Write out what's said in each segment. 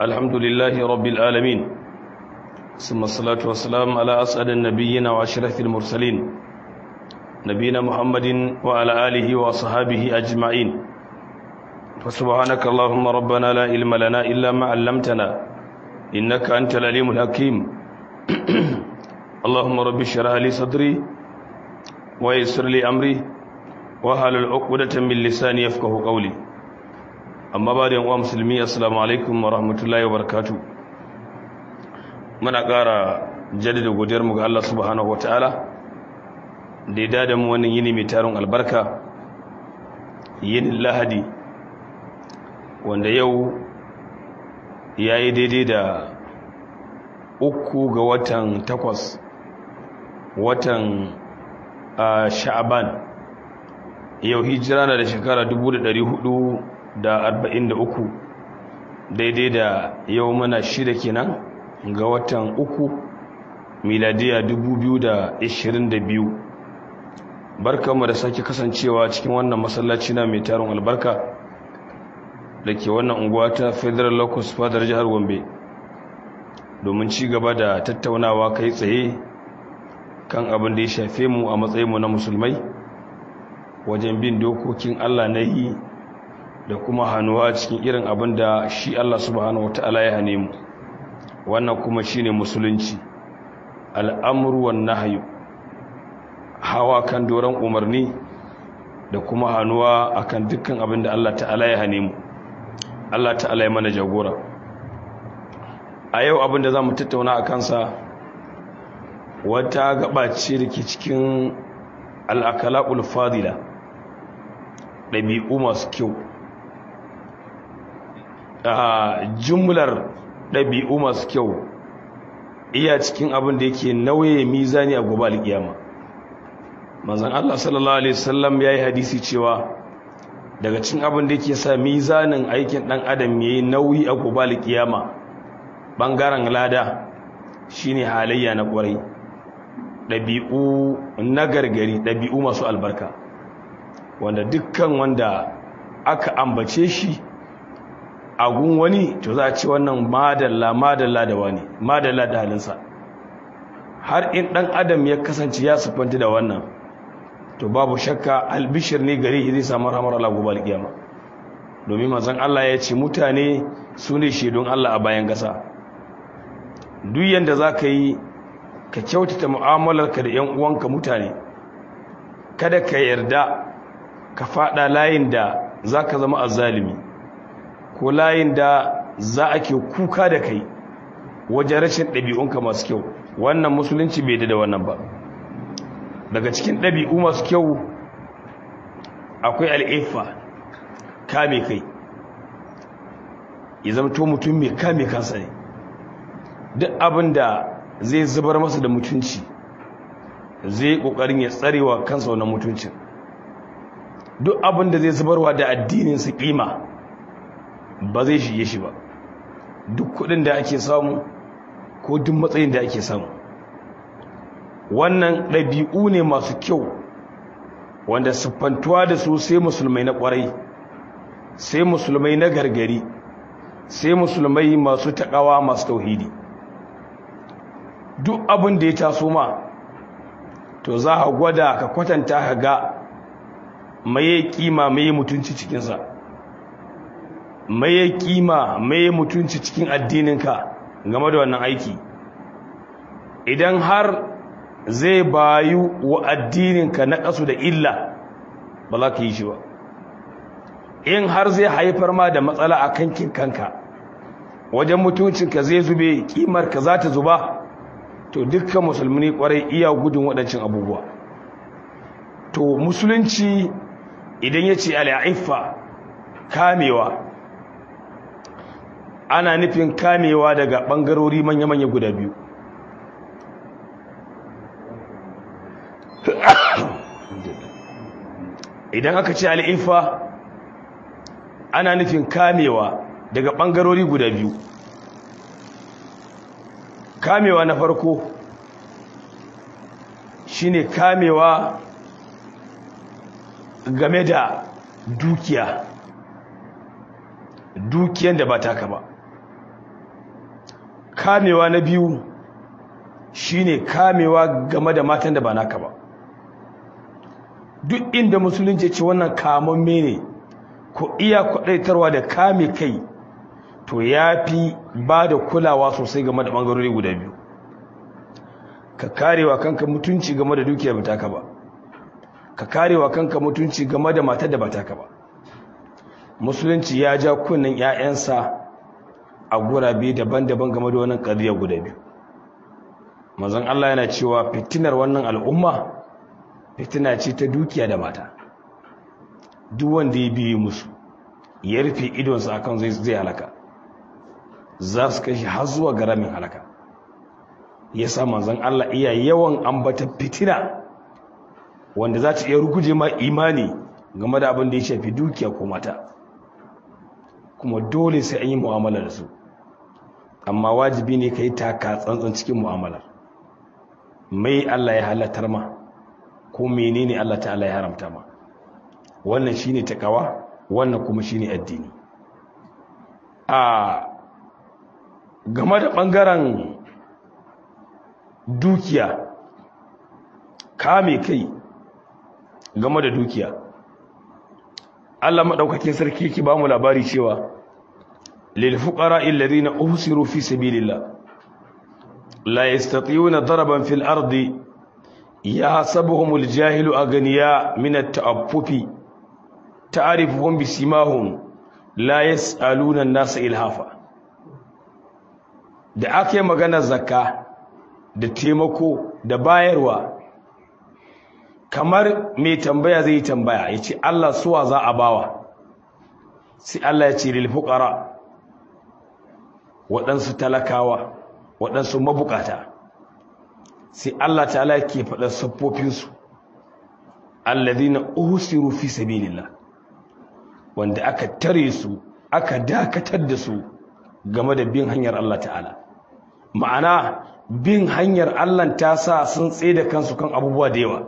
الحمد لله رب العالمين ثم الصلاة والسلام على أسعد النبيين وأشرف المرسلين نبينا محمد وعلى آله وصحابه أجمعين فسبحانك اللهم ربنا لا علم لنا إلا ما علمتنا إنك أنت العليم الحكيم اللهم رب اشرح لي صدري ويسر لي أمري واحلل عقدة من لساني يفقهوا قولي amma ba da yan uwa musulmi assalamu alaikum wa rahmatullahi wa barakatuh. Muna ƙara jaddada godiyar mu ga Allah subhanahu wataala da ya dada mu wannan yini mai tarin albarka, yinin Lahadi, wanda yau yayi daidai da 3 ga watan 8 watan Sha'ban. Yau hijira na da shekara 1443 daidai da yau muna 6 kenan ga watan 3 miladiya 2022. Barkanmu da sake kasancewa cikin wannan masallaci na mai tarin albarka da ke wannan unguwa ta Federal Locus Fadar jihar Gombe domin ci gaba da tattaunawa kai tsaye kan abin da ya shafe mu a matsayinmu na musulmai wajen bin dokokin Allah na yi da kuma hannuwa cikin irin abin da shi Allah subhanahu wataala ya hane mu. Wannan kuma shine musulunci, al'amru wan nahyu, hawa kan doron umarni da kuma hannuwa akan dukkan abin da Allah ta'ala ya hane mu. Allah ta'ala ya mana jagora. A yau abin da zamu tattauna akan sa wata gaba ce da ke cikin al-akhlaqul fadila, ɗabi'u masu kyau. Jumlar ɗabi'u masu kyau iya cikin abin da yake nauye mizani a gobe alƙiyama. Manzon Allah sallallahu alaihi wasallam yayi hadisi cewa daga cikin abin da yake sa mizanin aikin dan adam yayi nauyi a gobe alƙiyama bangaren lada shine halayya na ƙwarai, ɗabi'u na gargari, ɗabi'u masu albarka, wanda dukkan wanda aka ambace shi a gun wani to za a ce wannan madalla da wani, madalla da halinsa. Har in ɗan adam ya kasance ya siffanta da wannan to babu shakka albishir ne gare shi zai samu rahmar Allah gobe alƙiyama, domin manzon Allah ya ce mutane su ne shaidun Allah a bayan gasa. Duk yanda za ka yi ka kyautata mu'amalarka da 'yan uwanka mutane, kada ka yarda ka faɗa layin da za ka zama azzalimi ko layin da za a ke kuka da kai wajen rashin ɗabi'unka masu kyau. Wannan musulunci bai da wannan ba. Daga cikin ɗabi'u masu kyau akwai al'ifa, kame kai, ya zamto mutum mai kame kansa ne. Duk abin da zai zubar masa da mutunci zai ƙoƙarin ya tsarewa kansa wannan mutuncin. Duk abin da zai zubarwa da addininsa ƙima ba zai shige shi ba, duk kudin da ake samu ko duk matsayin da ake samu. Wannan ɗabi'u ne masu kyau wanda siffantuwa da su sai musulmai na ƙwarai, sai musulmai na gargari, sai musulmai masu taƙawa, masu tauhidi. Duk abin da ya taso ma to za a gwada ka kwatanta ka ga maye kima maye mutunci cikinsa, maye kima maye mutunci cikin addininka game da wannan aiki. Idan har zai bayu wa addininka na kasu da illa ba za ka yi shi ba. In har zai haifar ma da matsala a kankin kanka, wajen mutuncinka zai zube, kimarka za ta zuba, to dukkan musulmi kwarai iya gudun waɗancan abubuwa. To musulunci idan ya ce al'aifa, kamewa, ana nufin kamewa daga ɓangarori manya-manya guda biyu. Idan aka ce al'ifa, ana nufin kamewa daga ɓangarori guda biyu. Kamewa na farko shine kamewa game da dukiya, dukiyan da ba taka ba. kamewa na biyu shine kamewa game da matan da ba naka ba. Duk inda musulunci ce wannan kamamme ne ko iya kwadaitarwa da kame kai, to yafi ba da kulawa sosai game da bangarori guda biyu. Ka karewa kanka mutunci game da dukiya ba taka ba, ka karewa kanka mutunci game da matar da ba taka ba. Musulunci ya ja kunnen ƴaƴansa a gurabe daban-daban game da wannan ƙadiyya guda biyu. Manzon Allah yana cewa fitinar wannan al'umma fitina ce ta dukiya da mata. Duk wanda ya biye musu ya rufe idonsa akan zai halaka, za su kai shi har zuwa ga ramin halaka. Yasa manzon Allah iya yawan ambata fitina wanda za ta iya ruguje ma imani game da abin da ya shafi dukiya ko mata, kuma dole sai an yi mu'amala da su, amma wajibi ne ka yi taka tsantsan cikin mu'amalar. Mai Allah ya halatar ma ko menene Allah ta'ala ya haramta ma, wannan shine takawa, wannan kuma shine addini. Game da bangaren dukiya, kame kai game da dukiya, Allah madaukakin sarki yake ba mu labari cewa lil fuqara alladhina uhsiru fi sabilillah la yastati'una daraban fil ardi yahsabuhumul jahilu aghniya min at-ta'affufi ta'rifuhum bisimahum la yas'aluna an-nasa ilhafa. Da ake magana zakka da taimako da bayarwa, kamar mai tambaya zai tambaya ya ce Allah suwa za a bawa, sai Allah ya ce lil fuqara, waɗansu talakawa, waɗansu mabukata. Sai Allah ta'ala ke faɗa siffofinsu, alladhina uhsiru fi sabilillah, wanda aka tare su aka dakatar da su game da bin hanyar Allah ta'ala. Ma'ana bin hanyar Allah ta sa sun tsaye da kansu kan abubuwa da yawa.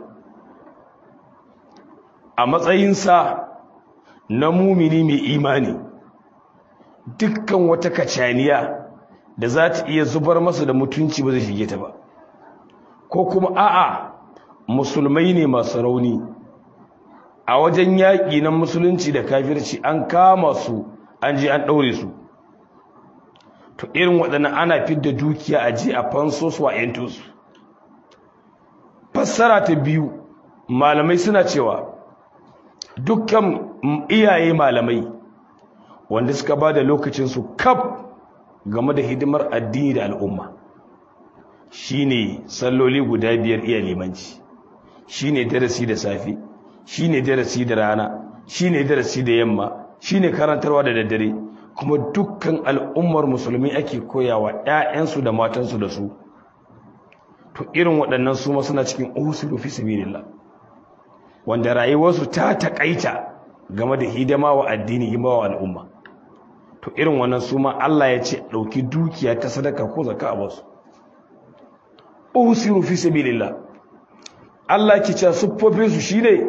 A matsayinsa na mumini mai imani, dukkan wata kacaniya da za ta iya zubar masa da mutunci ba zai shige ta ba, ko kuma a'a musulmai ne masu rauni a wajen yaƙi na musulunci da kafirci, an kama su an je an ɗaure su, to irin waɗannan ana fidda dukiya a je a fanso su a yanto su. Fassara ta biyu, malamai suna cewa dukkan iyaye malamai wanda suka ba da lokacinsu kaf game da hidimar addini da al'umma, shine salloli guda biyar iya limanci, shine darasi da safe, shine darasi da rana, shine darasi da yamma, shine karantarwa da daddare, kuma dukkan al'ummar musulmi ake koyawa ƴaƴansu da matansu da su. To irin waɗannan su ma suna cikin usiru fi sabilillah, wanda rayuwarsu ta takaita game da hidima wa addini, hidima wa al'umma. To irin wannan su ma Allah ya ce ɗauki dukiya ta sadaka ko zakka a basu. Usiru fi sabilillah, Allah ke cewa siffofinsu shine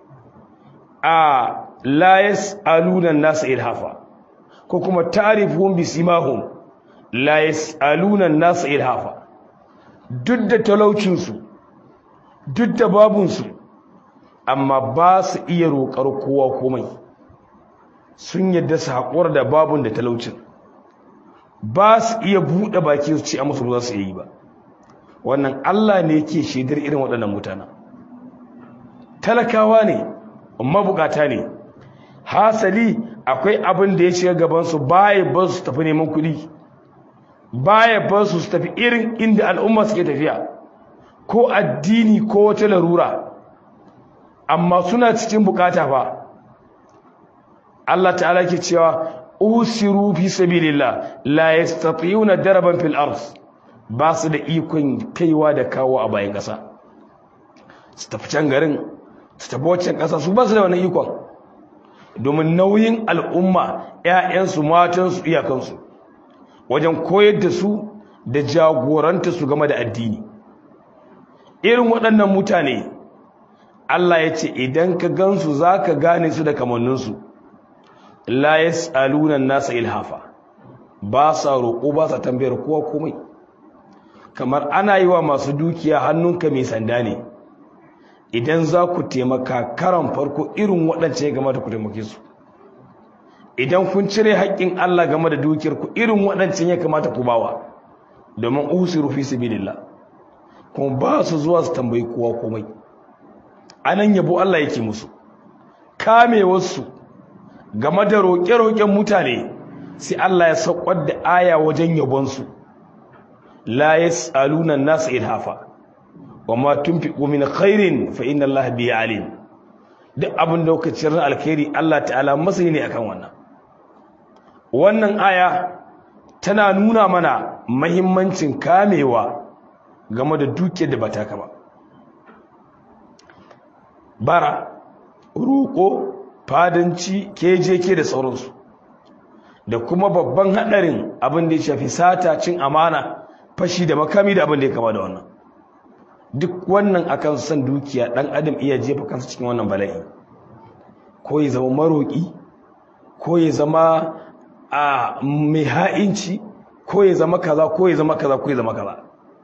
la yas'aluna an-nasa ilhafa, ko kuma ta'rifuhum bisimahum la yas'aluna an-nasa ilhafa. Duk da talaucinsu, duk da babunsu, amma ba su iya roƙar kowa komai, sun yadda su haƙura da babun da talaucin, ba su iya buɗe baki su ce a musu ba za su yi ba. Wannan Allah ne yake shaidar irin waɗannan mutane. Talakawa ne, mabukata ne, hasali akwai abin da ya shiga gabansu baya ba su tafi neman kuɗi, baya ba su tafi irin inda al'umma suke tafiya, ko addini ko wata larura, amma suna cikin bukata fa. Allah ta'ala ke cewa usiru fi sabilillah la yastati'una daraban fil ard, ba su da ikon kaiwa da kawo a bayan ƙasa, su tafi can garin, su tafi waccan ƙasa, su ba su da wannan ikon, domin nauyin al'umma, ‘ya'yansu, matansu, iyakansu, wajen koyar da su da jagoranta su game da addini. Irin waɗannan mutane, Allah ya ce idan ka gansu za ka gane su da kamanninsu, la yas'aluna an-nasa ilhafa, ba sa roƙo ba sa tambayar kowa komai. Kamar ana yi wa masu dukiya hannunka mai sanda ne. Idan za ku taimaka karan farko irin waɗancan ya gamata ku taimake su. Idan kun cire haƙƙin Allah game da dukiyar ku irin waɗancan ya kamata ku bawa, domin usiru fi sabilillah. Kuma ba su zuwa su tambayi kowa komai. Anan yabo Allah yake musu. Kamewarsu game da roƙe-roƙen mutane sai Allah ya saukar da aya wajen yabonsu. La yas'aluna an-nasa ilhafa wama tunfiqu min khairin fa inna Allaha bihi alim. Duk abin da kuka ciyar alkhairi Allah ta'ala masani ne akan wannan. Wannan aya tana nuna mana muhimmancin kamewa game da dukiyar da ba taka ba. Bara, roƙo, fadanci, kejeke da sauransu. Da kuma babban haɗarin abin da ya shafi sata, cin amana, fashi da makami da abin da ya kama da wannan. Duk wannan akan san dukiya ɗan adam iya jefa kansa cikin wannan bala'i. Ko ya zama maroƙi, ko ya zama mai ha'inci, ko ya zama kaza, ko ya zama kaza, ko ya zama kaza.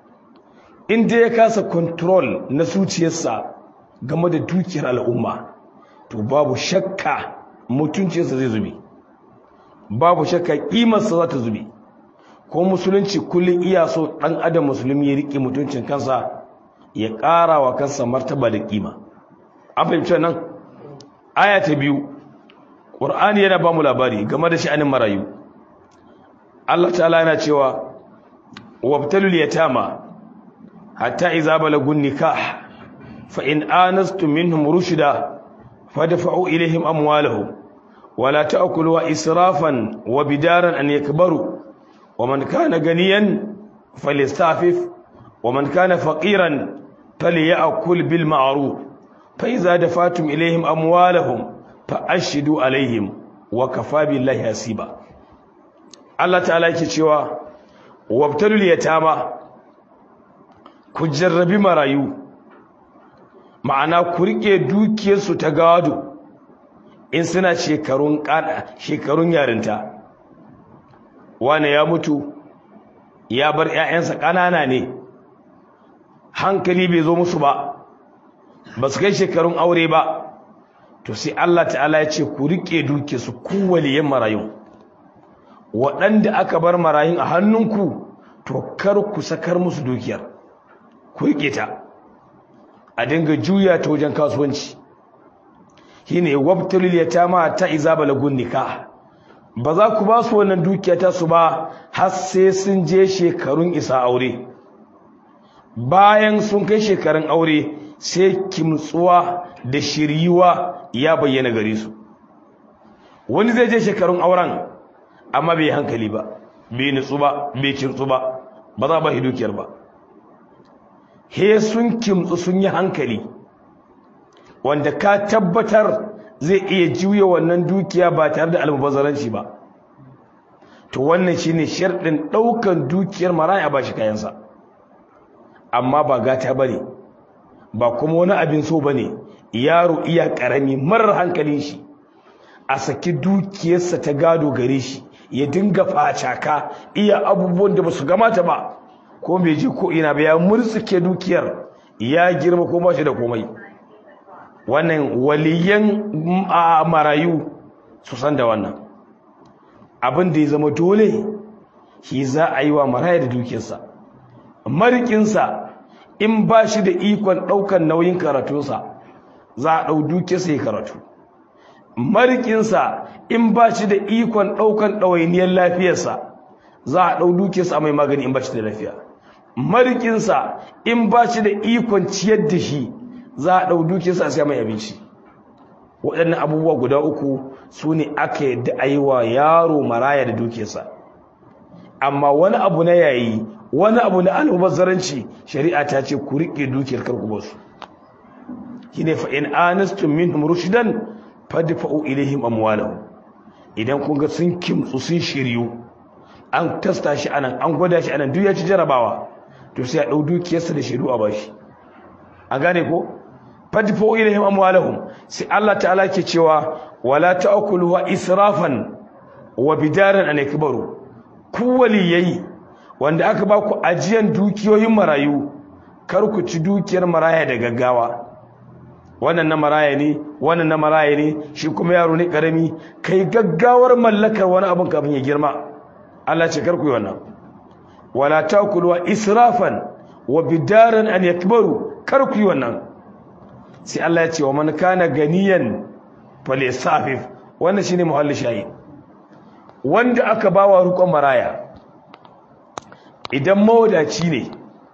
In dai ya kasa control na zuciyarsa game da dukiyar al'umma, to babu shakka mutuncinsa zai zube, babu shakka ƙimarsa za ta zube. Ko musulunci kullum iya so ɗan adam musulmi ya riƙe mutuncin kansa, ya ƙara wa kansa martaba da ƙima. An fahimci nan? Aya ta 2, ƙur'ani yana ba mu labari game da sha'anin marayu. Allah ta'ala yana cewa wabtalul yatama hatta idza balagun nikah fa in anastum minhum rushda fadfa'u ilayhim amwalahum wa la ta'kuluha israfan wa bidaran an yakbaru wa man kana ganiyan falyastafif wa man kana faqiran falyakul bil ma'ruf fa idza dafatum ilayhim amwalahum fa ashhidu alayhim wa kafa billahi hasiba. Allah ta'ala yake cewa wabtalul yatama, ku jarrabi marayu, ma'ana ku rike dukiyarsu ta gado in suna shekarun yarinta. Wane ya mutu ya bar 'ya'yansa ƙanana ne, hankali bai zo musu ba su kai shekarun aure ba, to sai Allah ta'ala ya ce ku rike dukiyarsu ku waliyan marayu. Waɗanda aka bar marayun a hannunku, to kar ku sakar musu dukiyar, ku rike ta a dinga juya ta wajen kasuwanci. Shine wabtalul yatama ta iza balagun nikah. Ba za ku ba su wannan dukiya ta su ba har sai sun je shekarun isa aure. Bayan sun kai shekarun aure sai kimtsuwa da shiryuwa ya bayyana gare su. Wani zai je shekarun auren amma bai hankali ba, bai nutsu ba, bai kimtsu ba, ba za ba shi dukiyar ba. He sun kimtsu sun yi hankali, wanda ka tabbatar zai iya juya wannan dukiya ba tare da almubazzaranci ba. To wannan shine sharɗin ɗaukan dukiyar maraya ba shi kayansa. Amma ba gata bane, ba kuma wani abin so bane, yaro iya ƙarami marar hankalin shi a saki dukiyarsa ta gado gare shi, ya dinga facaka iya abubuwan da ba su gamata ba, ko bai ji ko ina ba, ya murtsuke dukiyar, ya girma ko ba shi da komai. Wannan waliyan marayu su san da wannan abin da ya zama dole shi za a yi wa maraya da dukiyarsa. Marikinsa in ba shi da ikon ɗaukan nauyin karatunsa, za a ɗau dukiyarsa ya karatu. Marikinsa in ba shi da ikon ɗaukan ɗawainiyar lafiyarsa, za a ɗau dukiyarsa a mai magani in ba shi da lafiya. Marikinsa in ba shi da ikon ciyar da shi, za a ɗau dukiyarsa a siya mai abinci. Waɗannan abubuwa guda uku su ne aka yadda a yi wa yaro maraya da dukiyarsa. Amma wani abu na yayi, wani abu na almubazzaranci, shari'a ta ce ku riƙe dukiyar karku ba su. Shine fa in anastum minhum rushdan fadfa'u ilaihim amwalahum. Idan kun ga sun kimtsu sun shiryu, an tasta shi anan, an gwada shi anan, duk ya ci jarabawa, to sai a ɗau dukiyarsa da shiru a bashi. A gane ko? Fadfa'u ilaihim amwalahum. Sai Allah ta'ala ke cewa wala ta'kuluha israfan wa bidaran an yakbaru. ku waliyai wanda aka ba ku ajiyan dukiyoyin marayu, kar ku ci dukiyar maraya da gaggawa. Wannan na maraya ne, wannan na maraya ne, shi kuma yaro ne karami, kai gaggawar mallakar wani abin kafin ya girma. Allah ce kar ku yi wannan. Wala takulu israfan wa bidaran an yakbaru, kar ku yi wannan. Sai Allah ya ce wa man kana ganiyan falyasafif, wannan shine muhalli shayi. Wanda aka bawa rukun maraya idan mawadaci ne,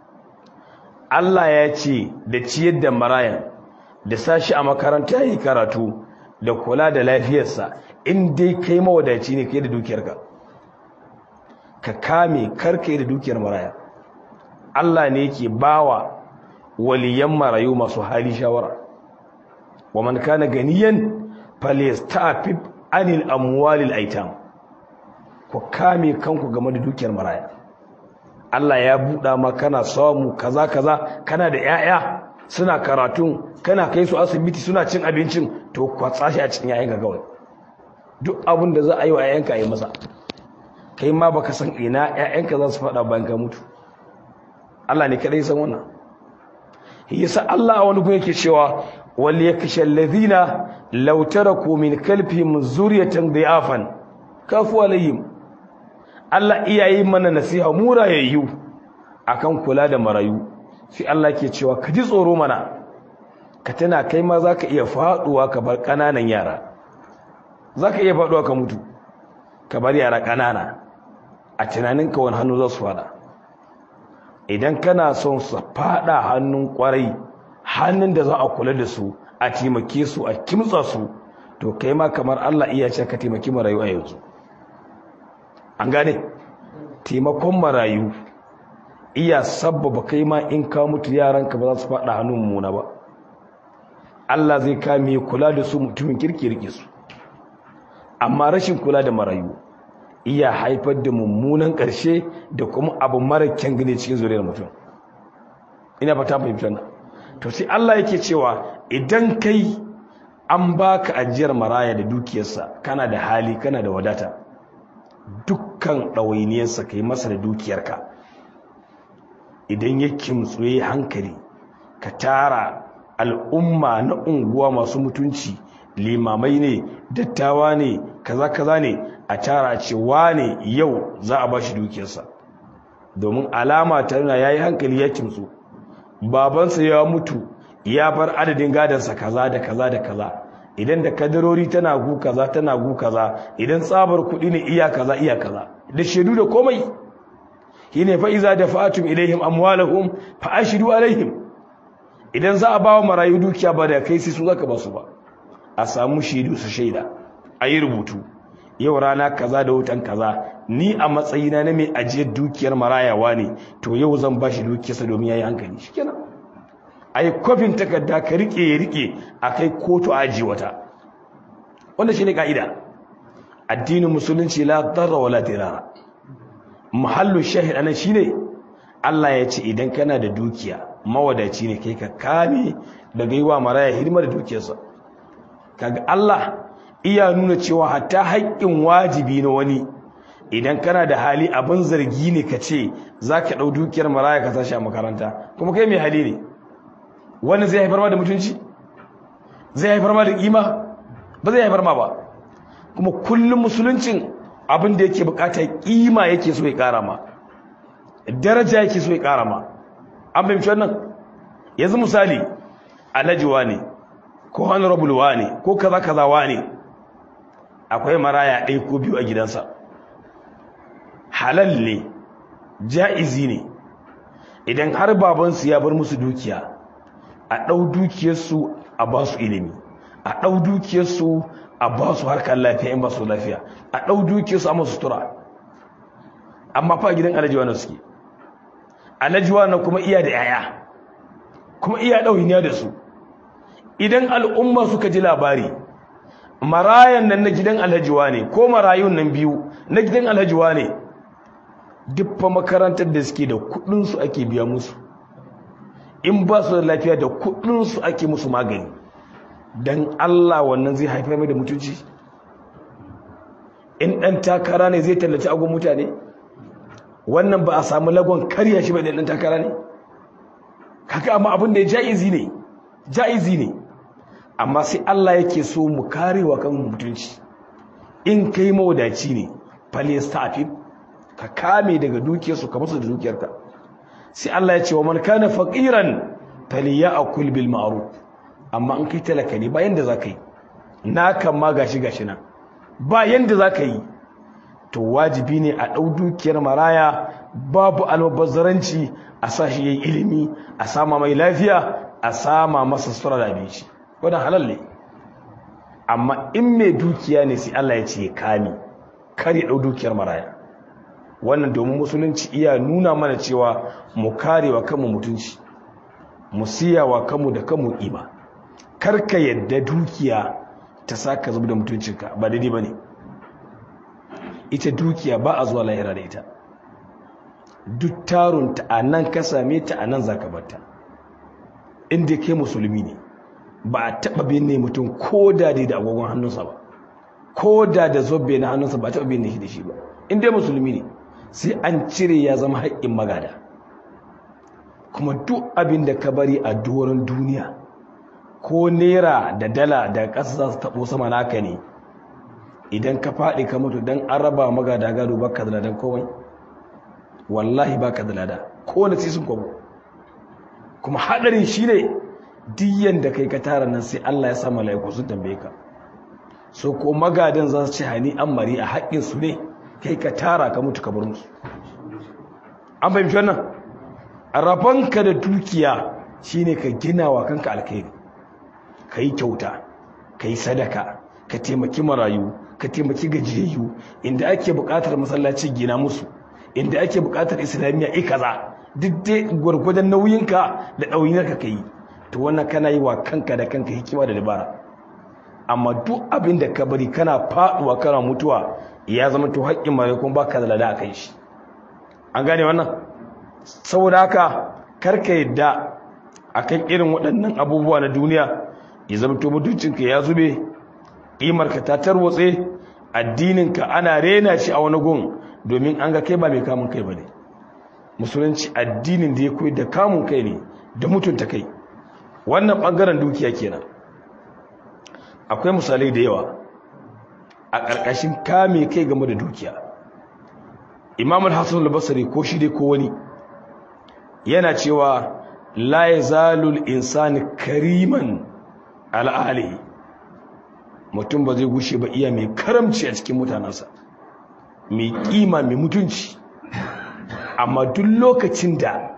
Allah ya ce da ciyar da marayan, da sashi a makaranta yi karatu, da kula da lafiyarsa, in dai kai mawadaci ne kai da dukiyarka, ka kame karkai da dukiyar maraya. Allah ne yake bawa waliyan marayu masu hali shawara. Wa man kana ganiyan falyastafif anil amwalil aitam, ku kame kanku game da dukiyar maraya. Allah ya buɗa ma kana samu kaza kaza, kana da 'ya'ya suna karatu, kana kai su asibiti suna cin abincin, to kwatsa shi a cikin 'ya'yanka kawai. Duk abin da za a yi wa 'ya'yanka yi masa, kai ma baka san ina 'ya'yanka za su faɗa bayan ka mutu. Allah ne kadai san wannan. Yasa Allah a wani gun yake cewa wal yakshal ladina law taraku min kalbihim zuriyatan dha'afan kafu alayhim. Allah iyayi mana nasiha mu rayayyu akan kula da marayu. Sai Allah ke cewa ka ji tsoro mana, ka tana kai ma zaka iya faduwa ka bar kananan yara, zaka iya faduwa ka mutu ka bar yara kanana, a tunaninka wani hannu za su fada. Idan kana son su fada hannun kwarai, hannun da za a kula da su, a taimake su, a kimtsa su, to kai ma kamar Allah iya ce ka taimaki marayu a yanzu. An gane taimakon marayu iya sabbaba kai ma in ka mutu yaranka ba za su fada hannun muna ba. Allah zai kame kula da su, mutumin kirki su. Amma rashin kula da marayu iya haifar da mummunan ƙarshe da kuma abu mara kyan gane cikin zuriyar mutum. Ina fata fahimtar nan. To sai Allah yake cewa idan kai an baka ajiyar maraya da dukiyarsa, kana da hali, kana da wadata, dukkan ɗawainiyarsa kai masa da dukiyarka. Idan ya kimtsu yayi hankali, ka tara al'umma na unguwa masu mutunci, limamai ne, dattawa ne, kaza kaza ne, a tara ce wane yau za a bashi dukiyarsa, domin alama ta nuna yayi hankali, ya kimtsu. Babansa ya mutu ya bar adadin gadansa kaza da kaza da kaza, idan da kadarori tana gu kaza tana gu kaza, idan tsabar kuɗi ne iya kaza iya kaza, da shaidu da komai. Shine fa iza dafa'tum ilaihim amwalahum fa ashidu alaihim. Idan za a ba wa marayu dukiya ba da kai sai su zaka ba su ba, a samu shaidu su shaida, a yi rubutu, yau rana kaza da wutan kaza, ni a matsayina na mai ajiyar dukiyar marayawa ne, to yau zan ba shi dukiyarsa domin ya yi hankali. Shi kenan a yi kwafin takarda ka rike ya rike, a kai kotu a aji wata. Wanda shi ne ka'ida addinin musulunci, la darra wala dirara. Muhallin shahid anan shine Allah ya ce idan kana da dukiya, mawadaci ne kai, ka kame daga yi wa maraya hidima da dukiyarsa. Kaga Allah iya nuna cewa hatta haƙƙin wajibi na wani, idan kana da hali abin zargi ne ka ce za ka ɗau dukiyar maraya ka tashi a makaranta, kuma kai mai hali ne, wani zai haifar ma da mutunci, zai haifar ma da ƙima, ba zai haifar ma ba. Kuma kullum musuluncin abin da yake bukata ƙima yake so ya ƙara ma, daraja yake so ya ƙara ma. An fahimci wannan? Yanzu misali alhaji wane ko honorable wane ko kaza kaza wane, akwai maraya ɗaya ko biyu a gidansa, halal ne, ja'izi ne, idan har babansu ya bar musu dukiya, a ɗau dukiyarsu a ba su ilimi, a ɗau dukiyarsu a ba su harkar lafiya in ba su lafiya, a ɗau dukiyarsu a masu sutura. Amma fa gidan alhaji wane suke, alhaji wane kuma iya da 'ya'ya, kuma iya ɗauniya da su. Idan al'umma suka ji labari marayan nan na gidan alhaji wane ko marayun nan biyu na gidan alhaji wane, duk fa makarantar da suke da kudinsu ake biya musu, in ba su da lafiya da kudinsu ake musu magani, dan Allah wannan zai haifar mai da mutunci? In ɗan takara ne zai tallaci agon mutane, wannan ba a samu lagon karya shi ba da ɗan takara ne kaka, amma abin da ya ja'izi ne amma sai Allah yake so mu karewa kan mutunci. In kai mawadaci ne falestafin ka kame daga dukiyarsu ka musu da dukiyarka. Sai Allah ya ce wa man kana faqiran falyakul bil ma'ruf, amma in kai talaka ne ba yanda zaka yi, na kan ma gashi nan ba yanda zaka yi, to wajibi ne a dau dukiyar maraya babu almubazzaranci, a sa shi yayin ilimi, a sama mai lafiya, a sama masa sutura da abinci, wannan halal ne. Amma in mai dukiya ne sai Allah ya ce kame kar ya dau dukiyar maraya. Wannan domin musulunci iya nuna mana cewa mu karewa kanmu mutunci, mu siyawa kanmu da kanmu ima. Kar ka yadda dukiya ta saka zubar da mutuncinka, ba daidai bane. Ita dukiya ba a zuwa lahira da ita, duk tarunta a nan ka same ta, a nan za ka barta. Inda kai musulmi ne ba a taɓa binne mutum ko da da agogon hannunsa ba, ko da zobe na hannunsa ba a taɓa binne shi da shi ba. Inda musulmi ne sai an cire, ya zama haƙƙin magada. Kuma duk abin da ka bari a doron duniya, ko naira da dala da ƙasa za su taɓo sama naka ne, idan ka faɗi ka mutu don an raba magada gado baka da ladan komai, wallahi baka da lada ko wani sisin kwabo. Kuma haɗarin shi ne diyan da kai ka tara nan sai Allah ya sa mala'iku sun tambaye ka. So ko magadan za su ce hani an mari a haƙƙin su ne, kai ka tara ka mutu ka bar musu. An fahimci wannan? A rabanka da dukiya shine ka gina wa kanka alkhairi, ka yi kyauta, ka yi sadaka, ka taimaki marayu, ka taimaki gajiyayyu. Inda ake buƙatar masallaci gina musu, inda ake buƙatar islamiyya kaza, duk dai gwargwadon nauyinka da ɗauyinarka ka yi. To wannan kana yi wa kanka da kanka hikima da dabara. Amma duk abin da ka bari kana faɗuwa kana mutuwa, ya zama to haƙƙin mare kuma baka da lada a kai shi. An gane wannan? Saboda haka karka yadda akan irin waɗannan abubuwa na duniya ya zama to mutuncinka ya zube, ƙimarka ta tarwatse, addininka ana rena shi a wani gun domin an ga kai ba mai kamun kai bane. Musulunci addinin da ya koyi da kamun kai ne da mutunta kai. Wannan bangaren dukiya kenan. Akwai misalai da yawa a ƙarƙashin kame kai game da dukiya. Imam al-Hasan al-Basri ko shi dai ko wani yana cewa la yazalul insani kariman ala ahlihi, mutum ba zai gushe ba iya mai karamci a cikin mutanansa, mai kima, mai mutunci. Amma duk lokacin da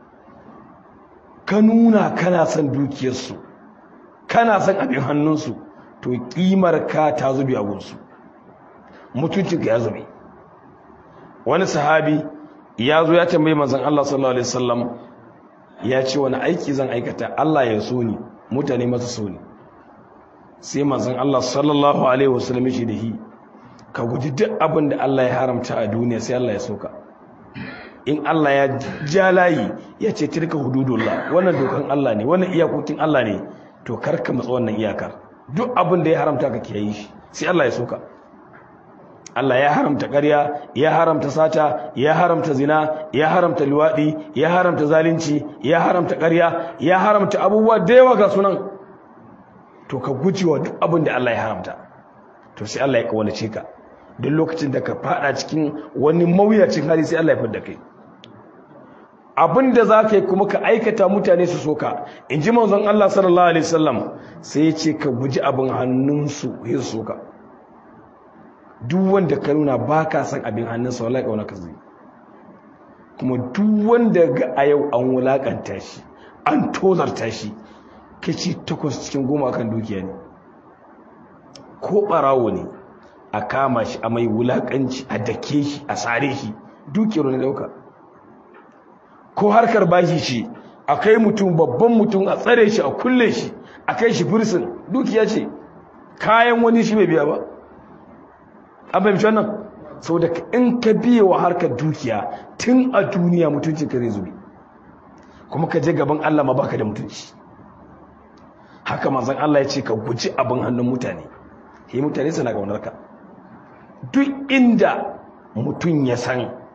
ka nuna kana son dukiyarsu, kana son abin hannunsu, to kimar ka ta zube a gunsu, mutuncinka ya zube. Wani sahabi ya zo ya tambayi manzon Allah sallallahu alaihi wasallam, ya ce wani aiki zan aikata Allah ya so ni, mutane masu so ni. Sai manzon Allah sallallahu alaihi wasallam shi da hi, ka guji duk abin da Allah ya haramta a duniya sai Allah ya soka. In Allah ya ja layi ya ce tilka hududullah, wannan dokan Allah ne, wannan iyakokin Allah ne, to karka matsa wannan iyakar. Duk abin da ya haramta ka kiyaye shi sai Allah ya soka. Allah ya haramta ƙarya, ya haramta sata, ya haramta zina, ya haramta luwaɗi, ya haramta zalunci, ya haramta ƙarya, ya haramta abubuwa da yawa ga sunan. To ka gujewa duk abin da Allah ya haramta, to sai Allah ya kawace ka. Duk lokacin da ka fada cikin wani mawuyacin hali sai Allah ya fidda kai. Abin da za ka yi kuma ka aikata mutane su soka, in ji manzon Allah sallallahu alaihi wasallam, sai ya ce ka guji abin hannunsu ya soka. Duk wanda ka nuna ba ka san abin hannunsa, wallahi kauna ka zai. Kuma duk wanda ga a yau an wulakanta shi, an tozarta shi, kaci 8 cikin 10 akan dukiya ne. Ko barawo ne a kama shi, a mai wulakanci, a dake shi, a sare shi, dukiyar ne dauka. Ko harkar bashi shi, a kai mutum, babban mutum, a tsare shi, a kulle shi, a kai shi firsin, dukiya ce, kayan wani shi bai biya ba. An fahimci wannan? Sau da in ka biye wa harkar dukiya tun a duniya, mutuncin ka zai zube, kuma ka je gaban Allah ma baka da mutunci. Haka manzon Allah ya ce ka guji abin hannun mutane, sai mutane suna kaunar ka. Duk inda mutum ya san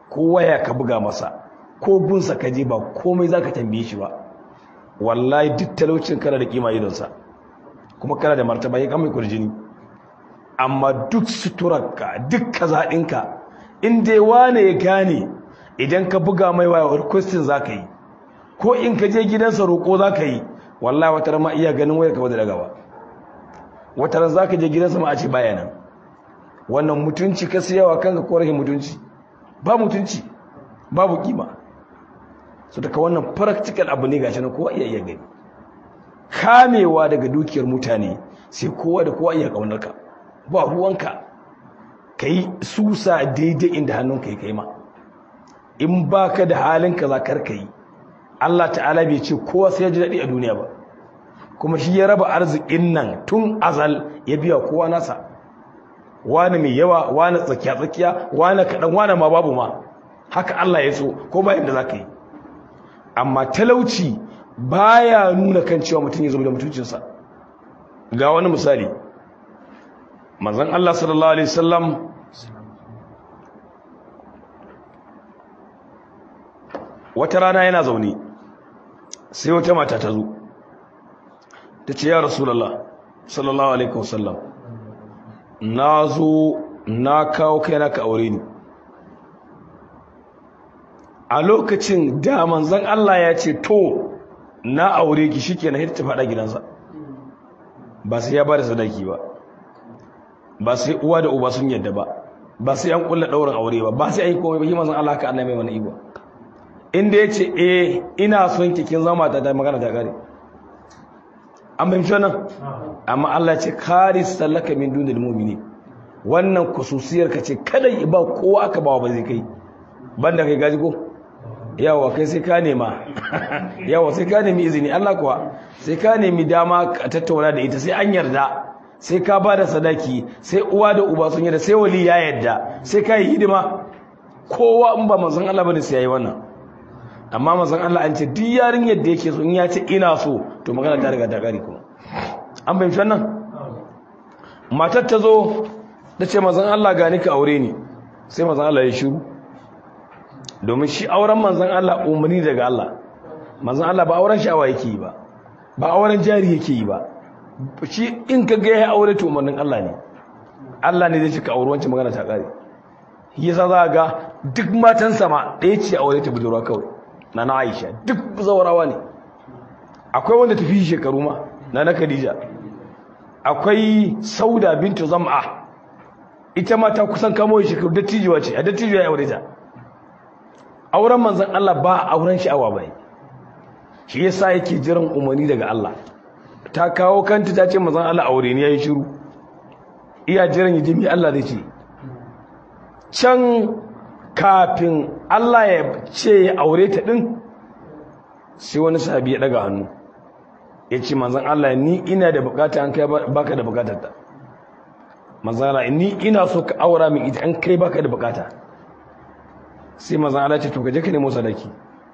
ko waya ka buga masa ko gunsa ka je ba komai za ka tambaye shi ba, wallahi duk talaucin kana da kima idonsa kuma kana da martaba ya kamar kurjini. Amma duk suturarka duk kazaɗinka in dai wane ya gane idan ka buga mai waya requestin za ka yi ko in ka je gidansa roƙo za ka yi, wallahi wata ran ma iya ganin wayar ka ba da dagawa, wata ran za ka je gidansa ma a ce baya nan. Wannan mutunci ka siyawa kanka ko rahin mutunci? Ba mutunci, babu kima. So daga wannan practical abu ne gashi na kowa iya gani. Kamewa daga dukiyar mutane sai kowa da kowa iya kaunarka, ba ruwanka kai susa daidai inda hannunka ya kai ma. In baka da halin kaza karka yi, Allah ta'ala bai ce kowa sai ya ji daɗi a duniya ba, kuma shi ya raba arzikin nan tun azal ya biya kowa nasa, wani mai yawa, wani tsakiya, wani kaɗan, wani ma babu ma, haka Allah ya so ko bayan da za ka yi. Amma talauci baya nuna kan cewa mutum ya zama da mutuncinsa. Ga wani misali, manzon Allah sallallahu alaihi wasallam wata rana yana zaune sai wata mata ta zo ta ce, ya Rasulullah sallallahu alaihi wasallam, na zo na kawo kaina ka aure ni. A lokacin da manzon Allah ya ce to na aure ki, shikenan sai ta fada gidansa, ba sai ya bada sadaki ba, ba sai uwa da uba sun yadda ba, ba sai an kulla daurin aure ba sai ai komai ba. Shi manzon Allah ka annabi mai wani ibo, inda yace ina son ki kin zama ta magana ta gare. An bayyana wannan, amma Allah ya ce karis sallaka min dunil mu'mini, wannan kususiyar ka ce kada ba kowa aka bawa ba zai kai banda kai gaji ko yawa kai sai ka nema yawa sai ka nemi izini. Allah kuwa sai ka nemi dama ka tattauna da ita, sai an yarda, sai ka bada sadaki, sai uwa da uba sun yarda, sai wali ya yarda, sai ka yi hidima. Kowa in ba manzon Allah bane sai yayi wannan. Amma manzon Allah an ce duk yarin yadda yake so in ya ce ina so to magana ta riga ta kare kuma. An bayyana wannan. Matar ta zo ta ce manzon Allah gani ka aure ni, sai manzon Allah ya shiru, domin shi auren manzon Allah umarni daga Allah. Manzon Allah ba auren sha'awa yake yi ba, ba auren jari yake yi ba. Shi in ka ga ya aure to umarnin Allah ne. Allah ne zai cika aure, wancan magana ta kare. Yasa za ga duk matan sama ɗaya ce aure ta budurwa kawai, na Aisha duk zawarawa ne. Akwai wanda tafi shekaru ma, na Khadija. Akwai Sauda bintu Zam'a, ita ma ta kusan kamo shekaru, dattijuwa ce, a dattijuwa ya aure ta. Auren manzon Allah ba auren sha'awa bai, shi yasa yake jiran umarni daga Allah. Ta kawo kanta ta ce manzon Allah aure ne, yayi shiru, iya jiran ya jimi Allah zai ce. Can kafin Allah ya ce ya aure ta din, sai wani sahabi ya daga hannu ya ce manzon Allah ni ina da bukata, an kai baka da bukatar ta. Manzon Allah ni ina so ka aura min ita, an kai baka da bukata. Sai manzon Allah ce to ka je ka nemo sadaki.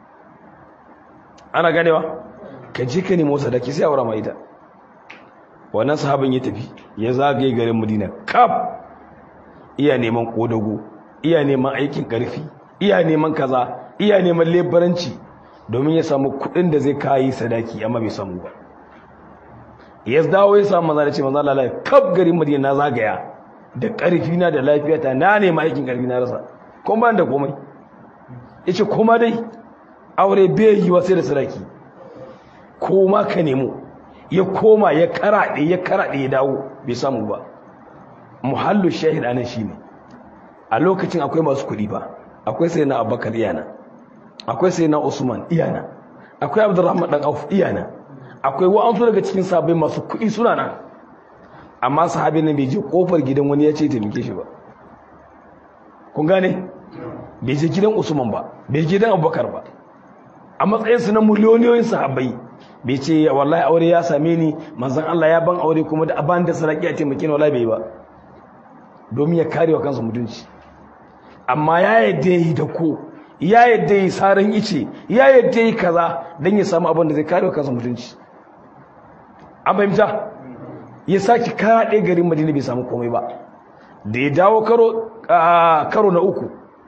Ana ganewa, ka je ka nemo sadaki sai aura mai ita. Wannan sahabin ya tafi ya zagaye garin Madina kaf, iya neman kodago, iya neman aikin karfi, iya neman kaza, iya neman lebaranci domin ya samu kudin da zai kai sadaki, amma bai samu ba. Ya dawo ya samu manzon Allah, ce manzon Allah kaf garin Madina na zagaya da karfi na da lafiyata, na nema aikin karfi na rasa, kuma ban da komai. Yace kuma dai aure bai yi wa sai da sadaki, koma ka nemo. Ya koma ya karaɗe ya dawo bai samu ba. Muhallu shahid anan shine a lokacin akwai masu kuɗi ba, akwai sayyidina Abubakar iyana, akwai sayyidina Usman iyana, akwai Abdurrahman dan Auf iyana, akwai wa'ansu daga cikin sahabbai masu kuɗi suna nan. Amma sahabin nan bai je kofar gidan wani ya ce taimake shi ba. Kun gane? Bai je gidan Usman ba, bai je gidan Abubakar ba. A matsayin su na miliyoyin sahabbai bai ce wallahi aure ya same ni, manzon Allah ya ban aure kuma da aban da sarki a taimake ni, wallahi bai ba, domin ya kare wa kansa mutunci. Amma ya yadda yi da ko, ya yadda yi saran ice, ya yadda yi kaza dan ya samu abin da zai kare wa kansa mutunci. An fahimta? Ya saki karaɗe garin Madina bai samu komai ba. Da ya dawo karo na uku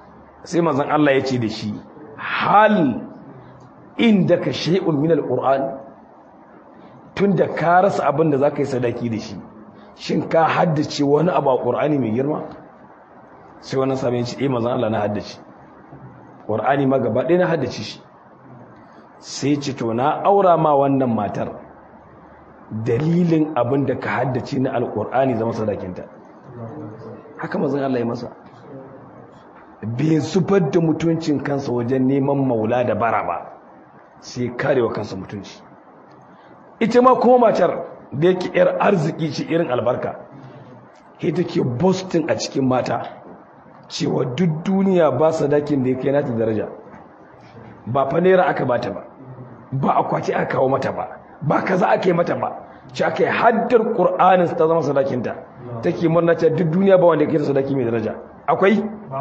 sai manzon Allah ya ce da shi hal indaka shay'un min alquran, tunda ka rasa abin da zaka yi sadaki da shi, shin ka haddace wani abu a qur'ani mai girma? sai wannan sahabi ya ce manzon Allah na haddace qur'ani ma gaba ɗaya na haddace shi. sai ce to na aura ma wannan matar dalilin abin da ka haddace na alqur'ani zama sadakinta. haka manzon Allah ya masa, bai zubar da mutuncin kansa wajen neman maula da bara ba, sai karewa kansa mutunci. ita ma kuma matar da yake yar arziki ce irin albarka, ita ke boston a cikin mata cewa duk duniya ba sadakin da yake nata daraja. ba fa naira aka bata ba, ba akwati aka kawo mata ba, ba kaza aka yi mata ba, ci aka yi haddar qur'anin ta zama sadakinta. take murna cewa duk duniya ba wanda yake da sadaki mai daraja. akwai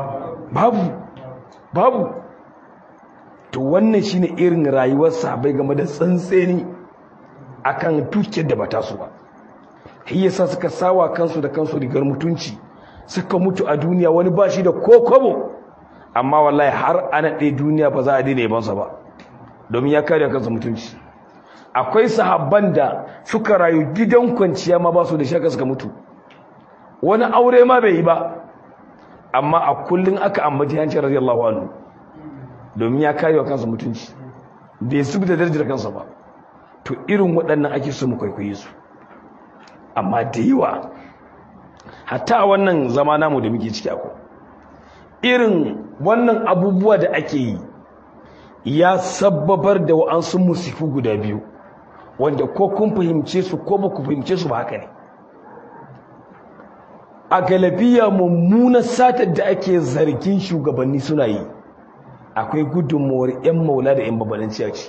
babu. to wannan shine irin rayuwar sahabbai game da tsantseni akan dukiyar da bata su ba. shi yasa suka sawa kansu da kansu rigar mutunci, suka mutu a duniya wani ba shi da kokobo, amma wallahi har ana ɗaya duniya ba za a daina yabansa ba, domin ya kare kansa mutunci. akwai sahabban da suka rayu gidan kwanciya ma ba su da shaka suka mutu, wani aure ma bai yi ba, amma a kullun aka ambaci yancin radiyallahu anhu, domin ya kare wa kansa mutunci, bai zubi da darajar kansa ba. to irin waɗannan ake so mu kwaikwaye su. amma da yawa hatta wannan zama namu da muke ciki akwai irin wannan abubuwa da ake yi, ya sababar da wa'ansu musifu guda biyu wanda ko kun fahimce su ko ba ku fahimce su ba haka ne. a galabiya mummunar satar da ake zargin shugabanni suna yi, akwai gudunmawar 'yan maula da 'yan babalanci a ci.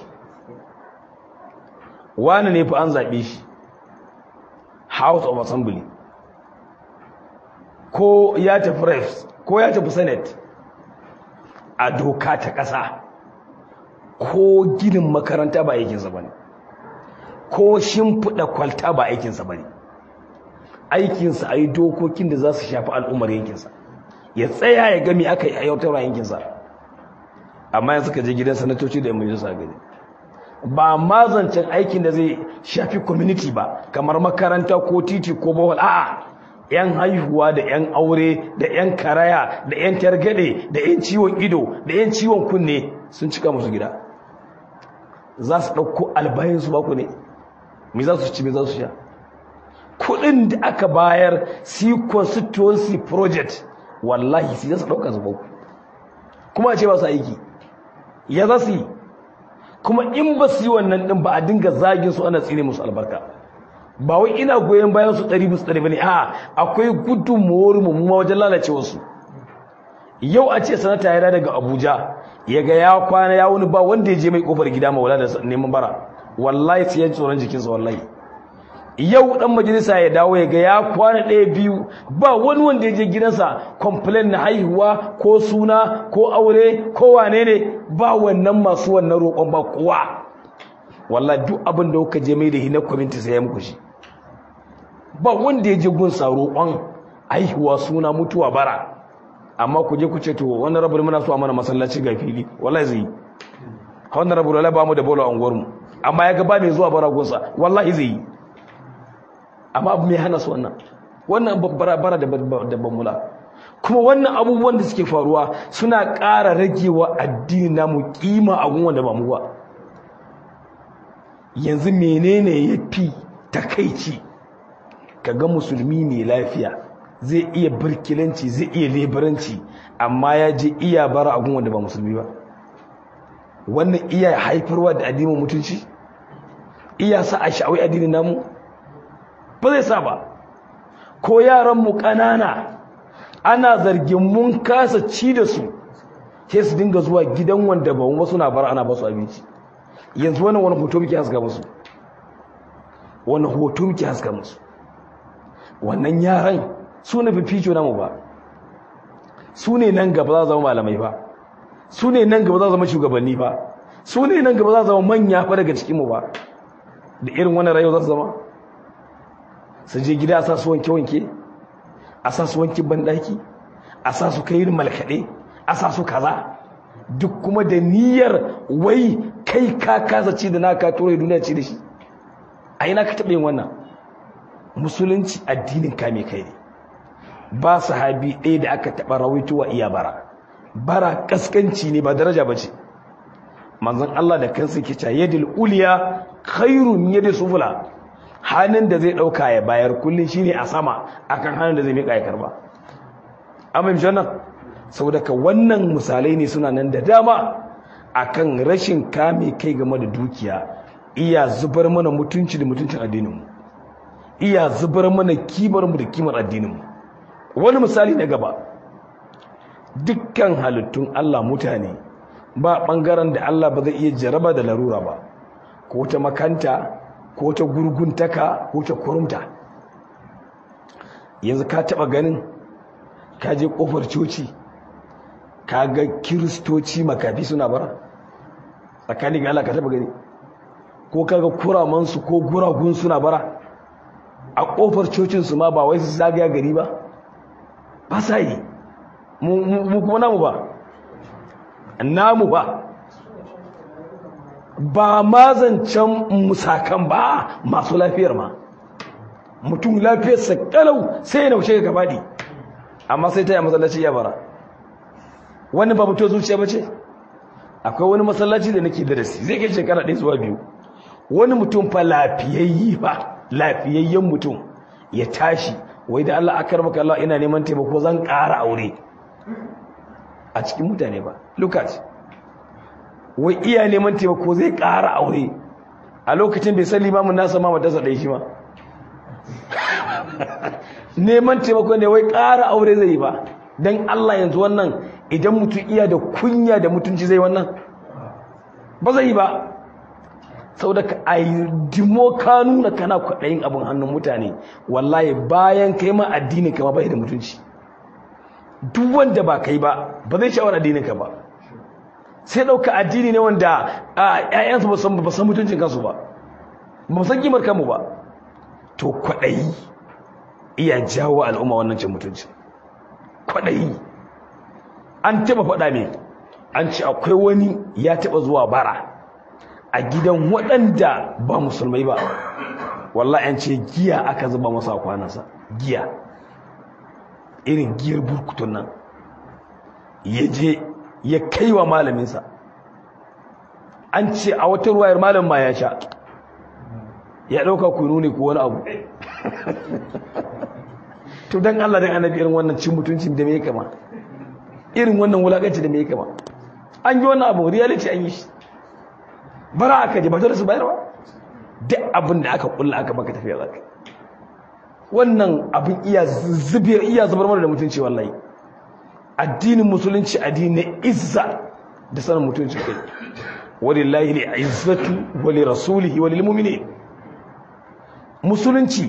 wani ne fa an zaɓe shi House of Assembly, ko ya tafi Reps, ko ya tafi Senate, a doka ta ƙasa ko ginin makaranta ba aikinsa ba ne, ko shimfiɗa kwalta ba aikinsa ba ne. aikinsa a yi dokokin da za su shafi al'ummar yankinsa, ya tsaya ya gami aka yi ayyautarwa yankinsa. amma yanzu ka je gidan sanatoci da yamma sa gani, ba ma zancen aikin da zai shafi community ba, kamar makaranta ko titi ko bohol. a'a, yan haihuwa da yan aure da yan karaya da yan targade da yan ciwon ido da yan ciwon kunne sun cika musu gida. za su ɗauko albayin su baku ne, me za su ci, me za su sha? kudin da aka bayar si constituency project, wallahi sai za su ɗauka su baku, kuma a ce ba su aiki. ya za su yi? kuma in ba su yi wannan ɗin ba a dinga zagin su ana tsine musu albarka. ba wai ina goyon bayan su 100% bane, a akwai gudunmuwar mu wajen lalacewar su. yau a ce sanata ya daga Abuja ya ga ya kwana ya wani ba wanda ya je mai kofar gida mawala da neman bara, wallahi sai ya tsoron jikinsa. wallahi yau dan majalisa ya dawo ya ga ya kwana ɗaya biyu ba wani wanda ya je gidansa complain na haihuwa ko suna ko aure ko wane ne, ba wannan masu wannan roƙon ba kowa. wallahi duk abin da kuka je mai da hina community sai ya muku shi. ba wanda ya je gunsa roƙon haihuwa, suna, mutuwa, bara. amma ku je ku ce to wannan rabu muna so a mana masallaci ga fili, wallahi zai. wannan rabu wallahi ba mu da bola a unguwar mu, amma ya ga ba mai zuwa bara gunsa, wallahi zai. amma abu mai hana su wannan bara da bambula. kuma wannan abubuwan da suke faruwa suna ƙara ragewa addini namu kima a gun wanda ba mu ba. yanzu menene yafi takeici kaga musulmi ne lafiya zai iya birkilanci, zai iya leburanci, amma ya je iya bara a gun wanda ba musulmi ba? wannan iya haifarwa da addinin mutunci? iya sa a sha'awai addinin namu? ba zai sa ba. ko yaranmu ƙanana ana zargin mun kasa ci da su, sai su dinga zuwa gidan wanda ba mu suna bara ana ba su abinci. yanzu wannan wani hoto muke haska musu, wani hoto muke haska musu? wannan yaran su ne fifico namu ba, su ne nan gaba za zama malamai ba, su ne nan gaba za zama shugabanni ba, su ne nan gaba za zama manya fa daga cikinmu ba. da irin wannan rayuwa za su zama? su je gida a sa su wanke-wanke, a sa su wanke banɗaki, a sa su kai malkaɗe, a sa su kaza, duk kuma da niyyar wai kai ka kasa ci da naka turai duniya ci da shi. A ina ka taɓa yin wannan? Musulunci addinin kame kai ne. Ba sahabi ɗaya da aka taɓa rawaitowa iya bara kaskanci ne, ba daraja ba ce. Manzon Allah da kansa yake cewa yadul uliya khairu min yadi sufla, hannun da zai ɗauka ya bayar kullum shine a sama akan hannun da zai miƙa ya karba. Amma mi wannan saboda ka wannan misalai ne suna nan da dama akan rashin kame kai game da dukiya, iya zubar mana mutunci da mutuncin addininmu, iya zubar mana kimar mu da kimar addininmu. Wani misali na gaba, dukkan halittun Allah mutane ba ɓangaren da Allah ba zai iya jaraba da larura ba, ko ta makanta ko ta gurguntaka ko ta kurumta. Yanzu ka taɓa ganin ka je ƙofar coci ka ga kiristoci makafi suna bara? Tsakani ga Allah ka taɓa gani? Ko ka ga kuramansu ko guragun suna bara a ƙofar cocinsu ma, ba wai su zagaya gari ba? Ba sa yi. Mu kuma namu ba ma zancen musakan ba, masu lafiyar ma, mutum lafiyarsa kalau sai ya naushe ga gabaɗi, amma sai ta yi masallaci ya bara. Wani ba mutum zuciya ba ce? Akwai wani masallaci da nake darasi, zai kai shekara 1 zuwa 2, wani mutum fa lafiyayyen mutum ya tashi, wai da Allah akar maka Allah ina neman taimako zan ƙara aure a cikin mutane ba. Lukat, wai iya neman taimako zai ƙara aure a lokacin bai san limamin nasa ma matarsa ɗaya shi ma. Neman taimako ne wai ƙara aure zai yi ba. Don Allah yanzu wannan idan mutum iya da kunya da mutunci zai wannan ba zai yi ba. Sau da ka aidimo ka nuna kana kwaɗayin abin hannun mutane, wallahi bayan kai ma addinin ka ma bai da mutunci. Duk wanda ba kai ba zai sha'awar addinin ka ba, sai ɗauka addini ne wanda ‘ya'yansu ba san mutuncin kansu ba san kimar kanmu ba. To kwaɗayi iya jawo al'umma wannan cin mutunci. Kwaɗayi an taɓa faɗa ne, an ce akwai wani ya taɓa zuwa bara a gidan waɗanda ba musulmai ba, wallahi an ce giya aka zuba masa a kwanansa, giya irin giyar burkutun nan, ya je ya kai wa malaminsa. An ce a wata ruwayar malam ma ya sha, ya ɗauka kunu ne ko wani abu. To don Allah don annabi irin wannan cin mutuncin da mai kama, irin wannan wulaƙanci da mai kama, an yi wannan abu reality an yi shi. Bara aka je ba dole su bayar ba, duk abin da aka kulla aka baka tafiya zaka. Wannan abin iya zubar mana da mutunci wallahi. Addinin musulunci addinin izza da sanin mutunci kai. Walillahi al-izzatu wa li rasulihi wa lil mu'minin. Musulunci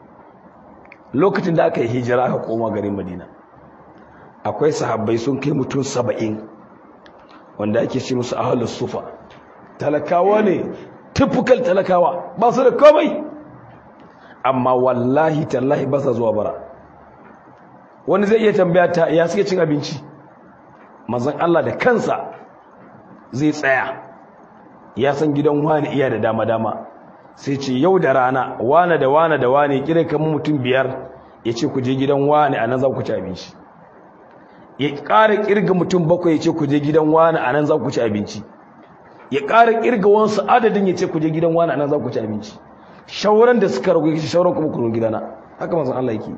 lokacin da aka yi hijira aka koma garin Madina, akwai sahabbai sun kai mutum 70 wanda ake ce musu ahlus sufa. Talakawa ne, typical talakawa, ba su da komai, amma wallahi tallahi ba sa zuwa bara. Wani zai iya tambaya ta ya suke cin abinci? Manzon Allah da kansa zai tsaya, ya san gidan wani iya da dama sai ce yau da rana wane da wane da wane kire kan mutum 5, ya ce ku je gidan wani anan za ku ci abinci. Ya ƙara kirga mutum 7, ya ce ku je gidan wani anan za ku ci abinci. Ya ƙara kirga wansu adadin, ya ce ku je gidan wani anan za ku ci abinci. Shauran da suka ragu, shauran kuma ku gidana. Haka manzon Allah yake.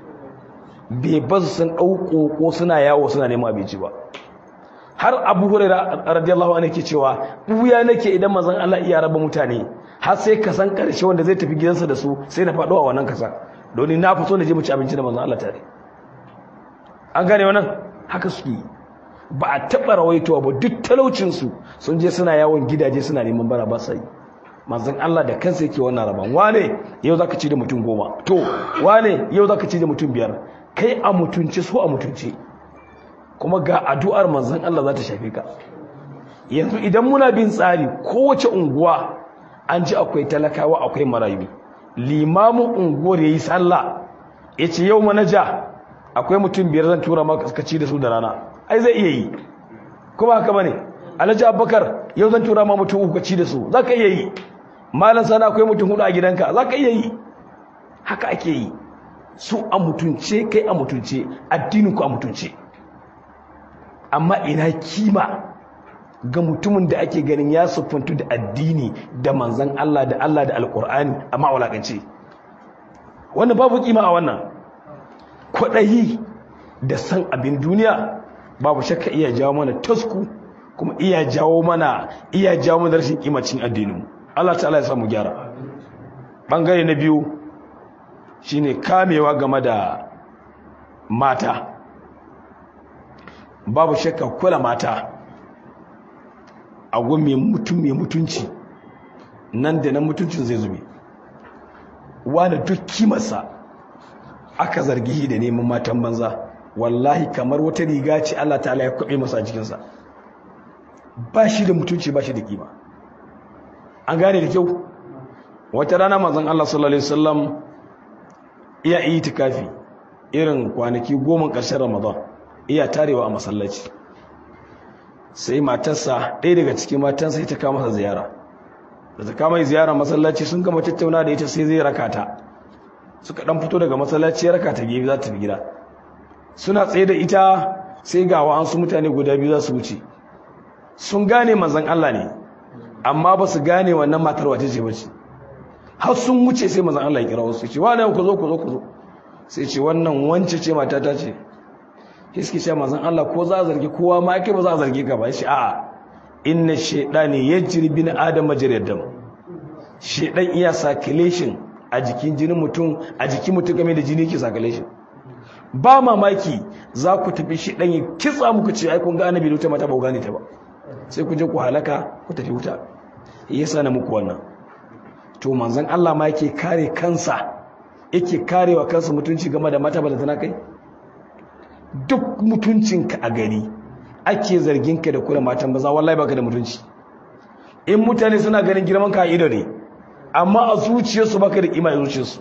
Bai bazu sun ɗauko ko suna yawo suna neman abinci ba. Har Abu Hurairah radiyallahu anhu yake cewa buya nake idan manzon Allah iya raba mutane, har sai ka san karshe wanda zai tafi gidansa da su sai na faɗo a wannan kasa, don na fi so na je mu ci abinci da manzon Allah tare. An gane wannan? Haka suke. Ba a taɓa rawaitowa ba, duk talaucinsu sun je suna yawon gidaje suna neman bara ba sai. Manzon Allah da kansa yake wannan raban. Wane yau zaka ci da mutum 10, to wane yau zaka ci da mutum 5. Kai a mutunci so a mutunci, kuma ga addu'ar manzon Allah za ta shafe ka. Yanzu idan muna bin tsari, kowace unguwa an ji akwai talakawa akwai marayu, limamin unguwar yayi sallah yace yau manaja akwai mutum 5 zan tura maka ka ci da su da rana, ai zai iya yi kuma haka bane Alhaji Abubakar yau zan tura ma mutum uku ci da su zaka iya yi malam sana akwai mutum hudu a gidanka zaka iya yi haka ake yi su a mutunce kai a mutunce addinin ku a mutunce amma ina kima ga mutumin da ake ganin ya siffantu da addini da manzon Allah da alqur'ani amma walakance wannan babu kima a wannan kwadayi da san abin duniya babu shakka iya jawo mana tasku kuma iya jawo mana rashin kimacin addinin Allah ta'ala ya samu gyara bangare na biyu shine kamewa game da mata babu shakka kula mata a gun mai mutunci nan da nan mutuncin zai zube wani duk kimarsa aka zargi da neman matan banza wallahi kamar wata riga ce Allah ta'ala ya kwabe masa a jikinsa ba shi da mutunci ba shi da kima an gane da kyau wata rana manzon Allah sallallahu alaihi wasallam iya itikafi irin kwanaki 10 ƙarshen Ramadan iya tarewa a masallaci sai matarsa ɗaya daga cikin matansa ita kama masa ziyara da ta kama ziyara masallaci sun gama tattauna da ita sai zai rakata suka dan fito daga masallaci ya rakata gefe za ta tafi gida suna tsaye da ita sai ga wa'ansu mutane guda biyu za su wuce sun gane manzon Allah ne amma ba su gane wannan matar wace ce bace har sun wuce sai manzon Allah ya kira wasu ce wani ku zo sai ce wannan wance ce matata ce kiski ce manzon Allah ko za a zargi kowa ma ake ba za a zargi ka ba shi a'a inna shaytani yajri bin adam majriyad dam shaytan iya circulation a jikin jinin mutum a jikin mutum game da jini ke circulation ba mamaki za ku tafi shaytan ya kitsa muku ce ai kun ga annabi luta mata ba gane ta ba sai ku je ku halaka ku tafi wuta yasa na muku wannan to manzon Allah ma yake kare kansa yake karewa kansa mutunci game da mata ba da tana kai duk mutuncinka a gari ake zarginka da kula matan baza wallahi baka da mutunci in mutane suna ganin girman ka a ido ne amma a zuciyarsu baka da kima a zuciyarsu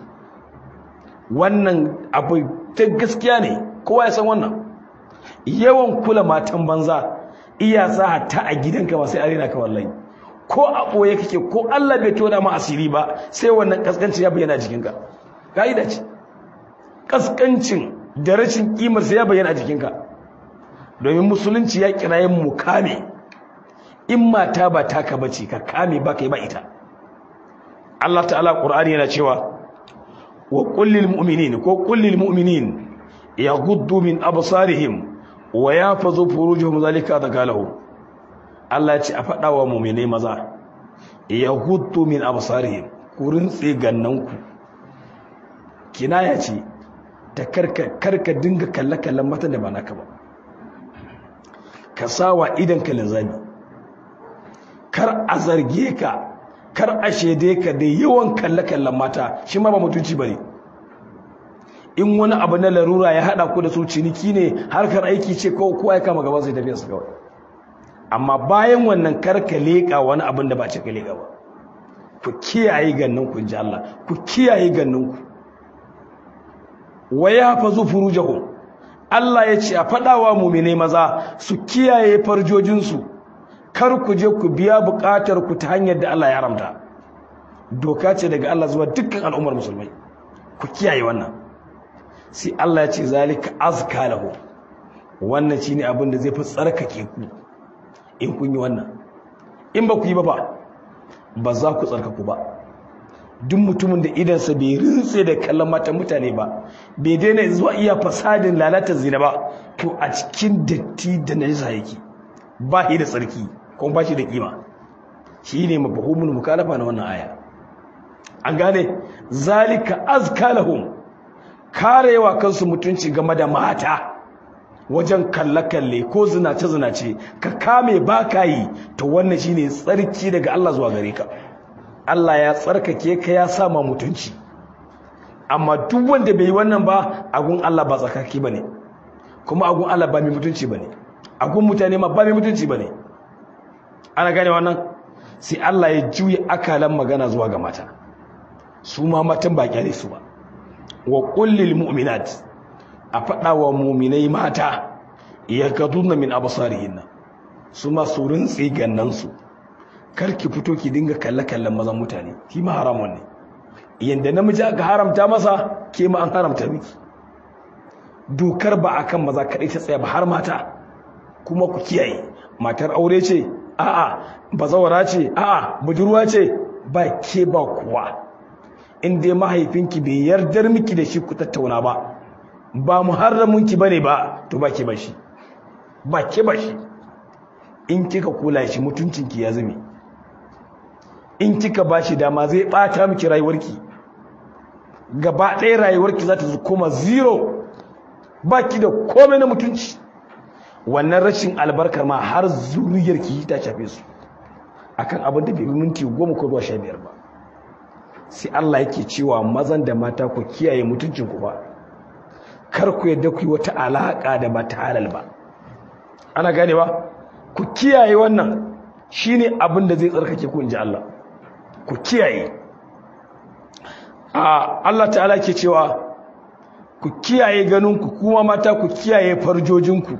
wannan abu ta gaskiya ne kowa ya san wannan yawan kula matan banza iya sa hatta a gidanka ba sai a rena ka wallahi ko a boye kake ko Allah bai tona ma asiri ba sai wannan kaskanci ya bayyana jikinka kaida ce kaskancin da rashin kimar sai ya bayyana a jikinka domin musulunci ya kiraye mu kame in mata ba taka bace ka kame ba kai ba ita Allah ta'ala Qur'ani yana cewa wa kullil mu'minin yaghuddu min absarihim wa yafazu furujuhum zalika dagalahu Allah ya ce a fada wa mu'minai maza yaghuddu min absarihim ku rintse gannanku kinaya ce ta karka dinga kalle-kallen matan da ba naka ba ka sawa idan ka linzami kar a zarge ka kar a shede ka da yawan kalle-kallen mata shi ma ba mutunci bane in wani abu na larura ya hada ku da su ciniki ne harkar aiki ce ko kowa ya kama gaban sai tafiya su kawai amma bayan wannan kar ka leka wani abin da ba ce ka leka ba ku kiyaye gannan ku inji Allah ku kiyaye gannan ku wa yahfazu furujahum Allah ya ce a fadawa mu'mine maza su kiyaye farjojinsu kar ku je ku biya bukatar ku ta hanyar da Allah ya haramta doka ce daga Allah zuwa dukkan al'ummar musulmai ku kiyaye wannan sai Allah ya ce zalika azka lahu wannan shine abin da zai fi tsarkake ku in kun yi wannan in ba ku yi ba za ku tsarkaku ba duk mutumin da idansa bai rintse da kallon matan mutane ba bai daina zuwa iya fasadin lalatar zina ba to a cikin datti da najisa yake ba shi da tsarki kuma ba shi da kima shine mafhumul mukalafa na wannan aya an gane zalika azka lahum karewa kansu mutunci game da mata wajen kalle-kalle ko zinace-zinace ka kame ba ka yi to wannan shine tsarki daga Allah zuwa gare ka Allah ya tsarkake ka ya sama mutunci amma duk wanda bai yi wannan ba agun Allah ba tsarkake bane kuma agun Allah ba mai mutunci bane agun mutane ma ba mai mutunci bane ana gane wannan sai Allah ya juye akalan magana zuwa ga mata su ma matan ba kyale su ba wa kullil mu'minat a faɗa wa mu'minai mata yakadunna min absarihinna su ma su rintsi gannansu, kar ki fito ki dinga kalle-kallen mazan mutane, shi ma haramun ne. Yanda namiji aka haramta masa, ke ma an haramta miki. Dokar ba akan maza kaɗai ta tsaya ba, har mata kuma ku kiyaye. Matar aure ce, a'a bazawara ce, a'a budurwa ce, ba ke ba kuwa. In dai mahaifinki bai yardar miki da shi ku tattauna ba muharraminki bane ba, to ba ke ba shi, ba ke ba shi. In kika kula shi mutuncinki ya zube, in kika ba shi dama zai bata miki rayuwarki, gaba ɗaya rayuwarki za ta koma zero, ba ki da komai na mutunci. Wannan rashin albarkar ma har zuriyarki ta shafe su akan abin da bai minti 10 ko 15 ba. Sai Allah yake cewa mazan da mata ku kiyaye mutuncinku ba, kar ku yadda ku yi wata alaka da ba ta halal ba. Ana gane ba? Ku kiyaye wannan, shine abin da zai tsarkake ku, inji Allah. Ku kiyaye. Allah ta'ala ke cewa ku kiyaye ganinku, kuma mata ku kiyaye farjojinku,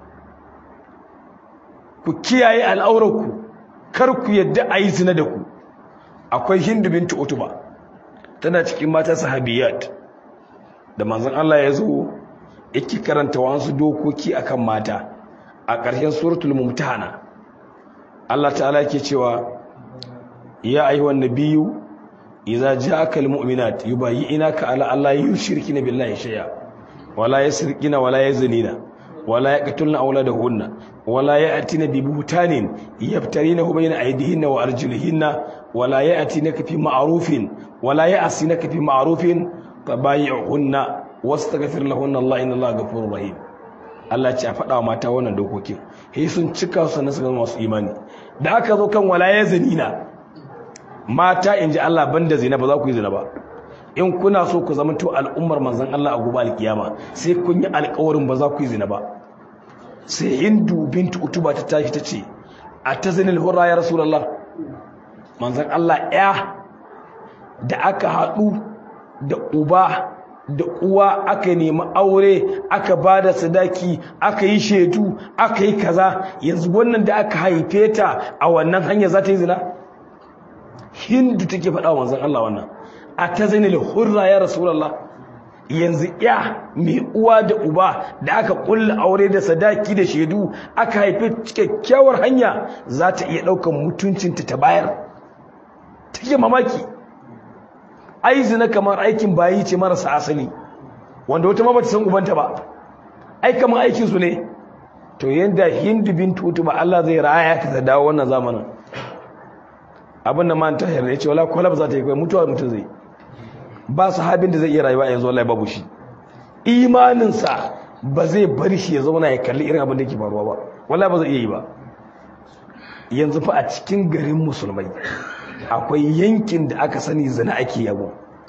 ku kiyaye al'aurarku, kar ku yadda a yi zina da ku. Akwai Hindu bintu Utuba, tana cikin mata sahabiyat da manzon Allah ya zo yake karanta wasu dokoki akan mata a ƙarshen suratul mumtahana. Allah ta'ala yake cewa ya ayyuhan nabiyyu idza ja'aka almu'minat yubayyi'unaka ala alla yushrikina billahi shay'a wala yasrikina wala yazinina wala yaqtulna awladahunna wala ya'tina bi buhtanin yaftarinahu bayna aydihinna wa arjulihinna wala ya'tinaka fi ma'rufin wala ya'sinaka fi ma'rufin tabayyi'hunna wastaghfir lahunna Allah inna Allah ghafurur rahim. Allah ce a faɗa wa mata wannan dokokin, sai sun cika su na su masu imani. Da aka zo kan wala yazinina, mata inji Allah banda zina ba za ku yi zina ba. In kuna so ku zama to al'ummar manzon Allah a gobe alkiyama, sai kun yi alƙawarin ba za ku yi zina ba. Sai Hindu bintu Utuba ta tashi ta ce, a ta zinil hurra ya Rasulullah, manzon Allah ya da aka haɗu da uba da uwa aka nemi aure, aka ba da sadaki, aka yi shaidu, aka yi kaza, yanzu wannan da aka haife ta a wannan hanya za ta yi zina? Hindu take faɗa wa manzon Allah wannan. A ta zinil hurra ya Rasulullah, yanzu ya mai uwa da uba da aka kulla aure da sadaki da shaidu, aka haife kyakkyawar hanya, za ta iya ɗaukar mutuncinta ta bayar? Take mamaki. Ai zina kamar aikin bayi ce marasa asali, wanda wata ma bata san ubanta ba, ai kamar aikin su ne. To yanda Hindu bintu Utuba Allah zai raya ta dawo wannan zamanin, abin da man tahir ya ce wala kwalab za ta yi, kai mutuwa mutum zai, ba sahabin da zai iya rayuwa yanzu wallahi babu shi. Imaninsa ba zai bari shi ya zauna ya kalli irin abin da yake faruwa ba, wallahi ba zai iya yi ba. Yanzu fa a cikin garin musulmai akwai yankin da aka sani zina ake yabo,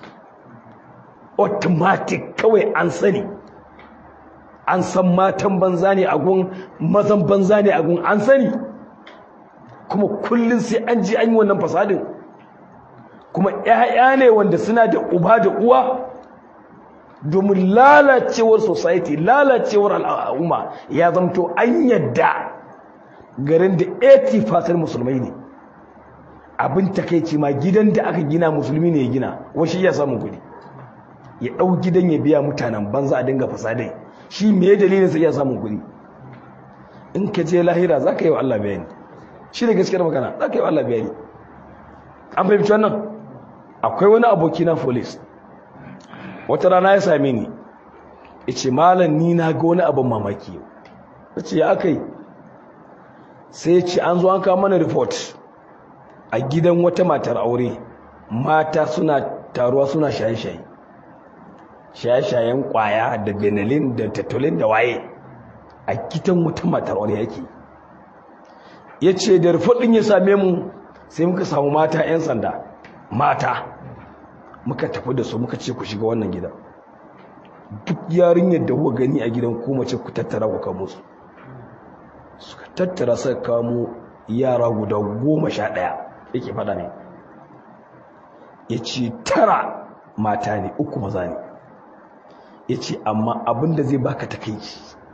automatic kawai an sani, an san matan banza ne a gun, mazan banza ne a gun, an sani, kuma kullum sai an ji an yi wannan fasadin, kuma ƴaƴa ne wanda suna da uba da uwa. Domin lalacewar society, lalacewar al'umma ya zamto an yadda garin da 80% musulmai ne. Abin takeici ma gidan da aka gina musulmi ne ya gina, washi ya samu kudi, ya dau gidan ya biya mutanen banza a dinga fasadai, shi me dalilin sai ya samu kudi? In ka je lahira zaka yi wa Allah bayani, shi ne gaskiyar magana, zaka yi wa Allah bayani. An fahimci wannan? Akwai wani aboki na police, wata rana ya same ni, yace malam ni na ga wani abin mamaki. Yace ya akai? Sai ya ce an zo an kawo mana report a gidan wata matar aure, mata suna taruwa suna shaye-shaye, shaye-shayen kwaya da benelin da tatolin da waye a gidan wata matar aure yake. Ya ce da rufudin ya same mu, sai muka samu mata 'yan sanda, mata muka tafi da su, muka ce ku shiga wannan gidan, duk yarinyar da kuka gani a gidan ku mace ku tattara ku kamo su. Suka tattara suka kamo yara guda 11, yake fada ne. Ya ce 9 mata ne, 3 maza ne. Ya ce amma abinda zai baka takeici,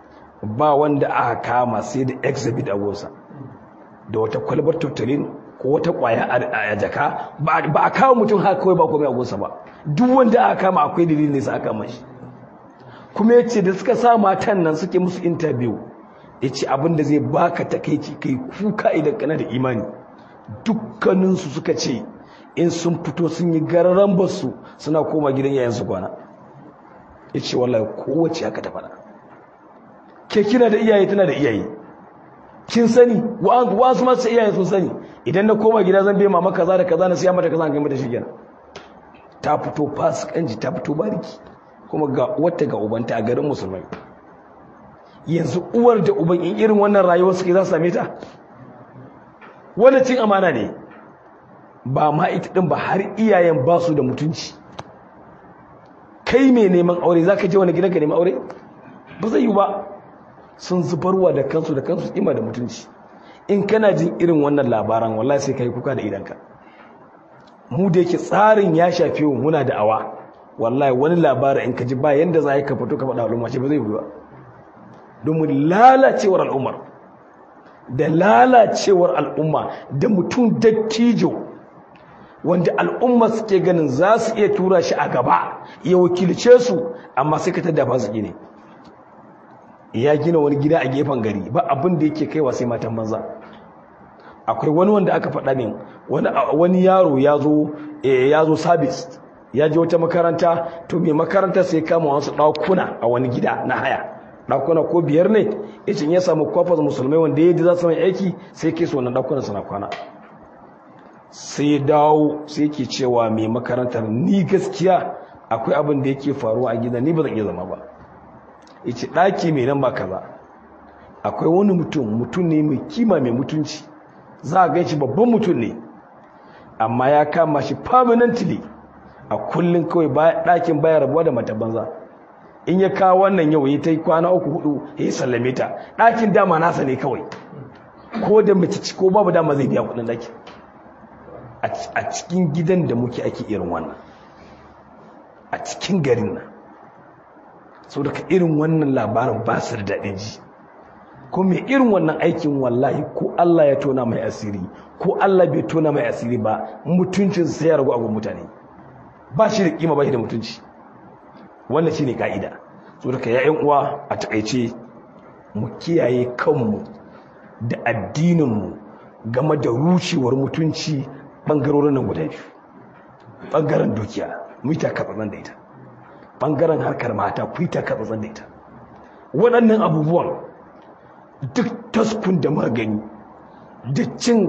ba wanda aka kama sai da exhibit a gosa da wata kwalbar totalin ko wata kwaya a jaka ba a kawo mutum haka kawai ba komai a gosa ba, duk wanda aka kama akwai dalilin ne sa aka kama shi. Kuma yace da suka sa matan nan suke musu interview, yace abin da zai baka takeici kai kuka idan kana da imani, dukkaninsu suka ce in sun fito sun yi gararan basu suna koma gidan yayansu kwana. Yace wallahi kowace haka ta faɗa. Ke kina da iyaye, tana da iyaye, kin sani wasu masu iyaye sun sani, idan na koma gida zan bai mama kaza da kaza na siya mata kaza, an kai mata shikenan. Ta fito fasikanci, ta fito bariki, kuma ga wata ga ubanta a garin musulmai. Yanzu uwar da uban in irin wannan rayuwar suke za su same ta? Wani cin amana ne, ba ma ita din ba, har iyayen ba su da mutunci. Kai mai neman aure za ka je wani gidanka neman aure? Ba zai yi ba. Sun zubarwa da kansu ima da mutunci. In kana jin irin wannan labaran wallahi sai ka yi kuka da idanka. Mu da yake tsarin ya shafe mu, muna da awa, wallahi wani labarin in ka ji ba yanda za ka fito ka faɗa al'umma ce ba zai yi ba. Domin lalacewar al'ummar, da lalacewar al'umma, da mutum dattijo wanda al'umma suke ganin za su iya tura shi a gaba ya wakilce su, amma sai ka tada fasiki ne. Ya gina wani gida a gefen gari, ba abin da yake kaiwa sai matan banza. Akwai wani wanda aka faɗa min, wani yaro ya zo sabis, ya je wata makaranta, to mai makaranta sai kama wasu ɗakuna a wani gida na haya, ɗakuna ko 5 ne, yace ya samu kwafas musulmai wanda yadda za su mai aiki sai ke su wannan ɗakunan suna kwana. Sai dawo sai ke cewa mai makarantar, ni gaskiya akwai abin da yake faruwa a gida, ni ba zan iya zama ba. Yace ɗaki mai nan ba kaza, akwai wani mutum ne mai kima mai mutunci, za a ganshi babban mutum ne, amma ya kama shi permanently a kullum kawai ɗakin baya rabuwa da mata banza. In ya kawo wannan yau ya ta yi kwana 3-4 ya sallame ta, ɗakin dama nasa ne kawai, ko da mace ko babu dama zai biya kuɗin ɗaki. A cikin gidan da muke ake irin wannan, a cikin garin nan. Sau daga irin wannan labarin ba su da daɗin ji, ko mai irin wannan aikin wallahi ko Allah ya tona mai asiri ko Allah bai tona mai asiri ba, mutuncin sai ya ragu a gun mutane, ba shi da kima, ba shi da mutunci. Wannan shine ka'ida. Sau daga ya'yan uwa, a takaice mu kiyaye kanmu da addininmu game da rushewar mutunci ɓangarorin nan guda biyu. Ɓangaren dukiya mu yi takatsantsan da ita, ɓangaren harkar mata ku yi takatsantsan da ita. Waɗannan abubuwan duk taskun da magani da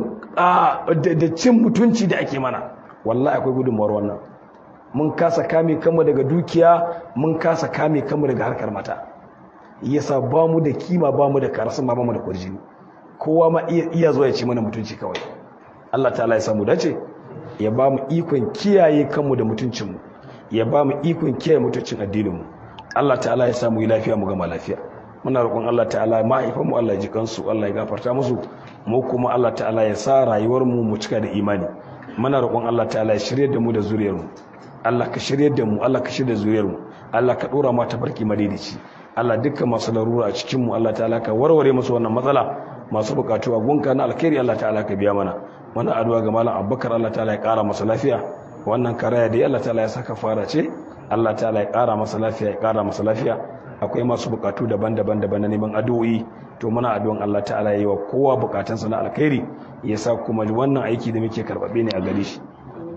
cin mutunci da ake mana, wallahi akwai gudunmawar wannan. Mun kasa kame kanmu daga dukiya, mun kasa kame kanmu daga harkar mata, yasa ba mu da kima, ba mu da karasin, ba mu da kwarjini. Kowa ma iya zuwa ya ci mana mutunci kawai. Allah ta'ala ya samu dace, ya ba mu ikon kiyaye kanmu da mutuncinmu, ya ba mu ikon kiyaye mutuncin addininmu. Allah ta'ala ya samu yi lafiya, mu gama lafiya. Muna roƙon Allah ta'ala mahaifanmu Allah ya ji kansu, Allah ya gafarta musu, mu kuma Allah ta'ala ya sa rayuwarmu mu cika da imani. Muna roƙon Allah ta'ala ya shirye da mu da zuriyarmu. Allah ka shirye da mu, Allah ka shirye da zuriyarmu, Allah ka dora mu ta barki madaidaici. Allah dukkan masu larura a cikin mu, Allah ta'ala ka warware musu wannan matsala. Masu bukatu a gunka na alkhairi, Allah ta'ala ka biya mana. Muna addu'a ga Malam Abubakar, Allah ta'ala ya ƙara masa lafiya. Wannan karaya da Allah ta'ala ya saka fara ce, Allah ta'ala ya ƙara masa lafiya, ya ƙara masa lafiya. Akwai masu bukatu daban-daban na neman addu'o'i, to muna addu'an Allah ta'ala ya yi wa kowa bukatunsa na alkhairi, ya sa kuma wannan aiki da muke karbabe ne a gare shi.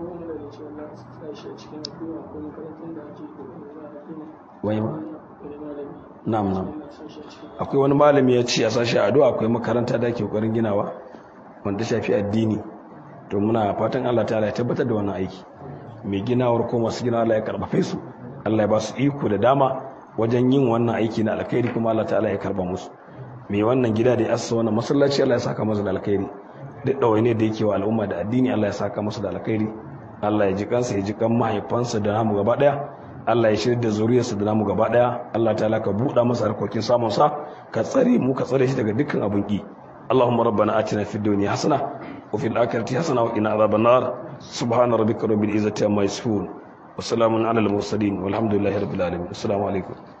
Wai ba? Na'am. Akwai wani malami ya ce a sashi addu'a, akwai makaranta da ke kokarin ginawa wanda shafi addini, to muna fatan Allah ta'ala ya tabbatar da wannan aiki. Mai ginawar ko masu gina, Allah ya karbafe su, Allah ya ba su iko da dama wajen yin wannan aiki na alkhairi, kuma Allah ta'ala ya karba musu. Mai wannan gida da ya assa wannan masallaci, Allah ya saka masa da alkhairi. Duk ɗawaine da yake wa al'umma da addini, Allah ya saka masa da alkhairi. Allah ya ji kansa, ya ji kan mahaifansa da namu gaba daya. Allah ya shirya da zuriyarsa da namu gaba daya. Allah ta'ala ka buɗa masa harkokin samun sa, ka tsare mu, ka tsare shi daga dukkan abin ki. Allahumma rabbana atina fid dunya hasana wa fil akhirati hasana wa qina adhaban nar. Subhana rabbika rabbil izzati amma yasifun wa salamun alal mursalin walhamdulillahi rabbil alamin. Assalamu alaikum.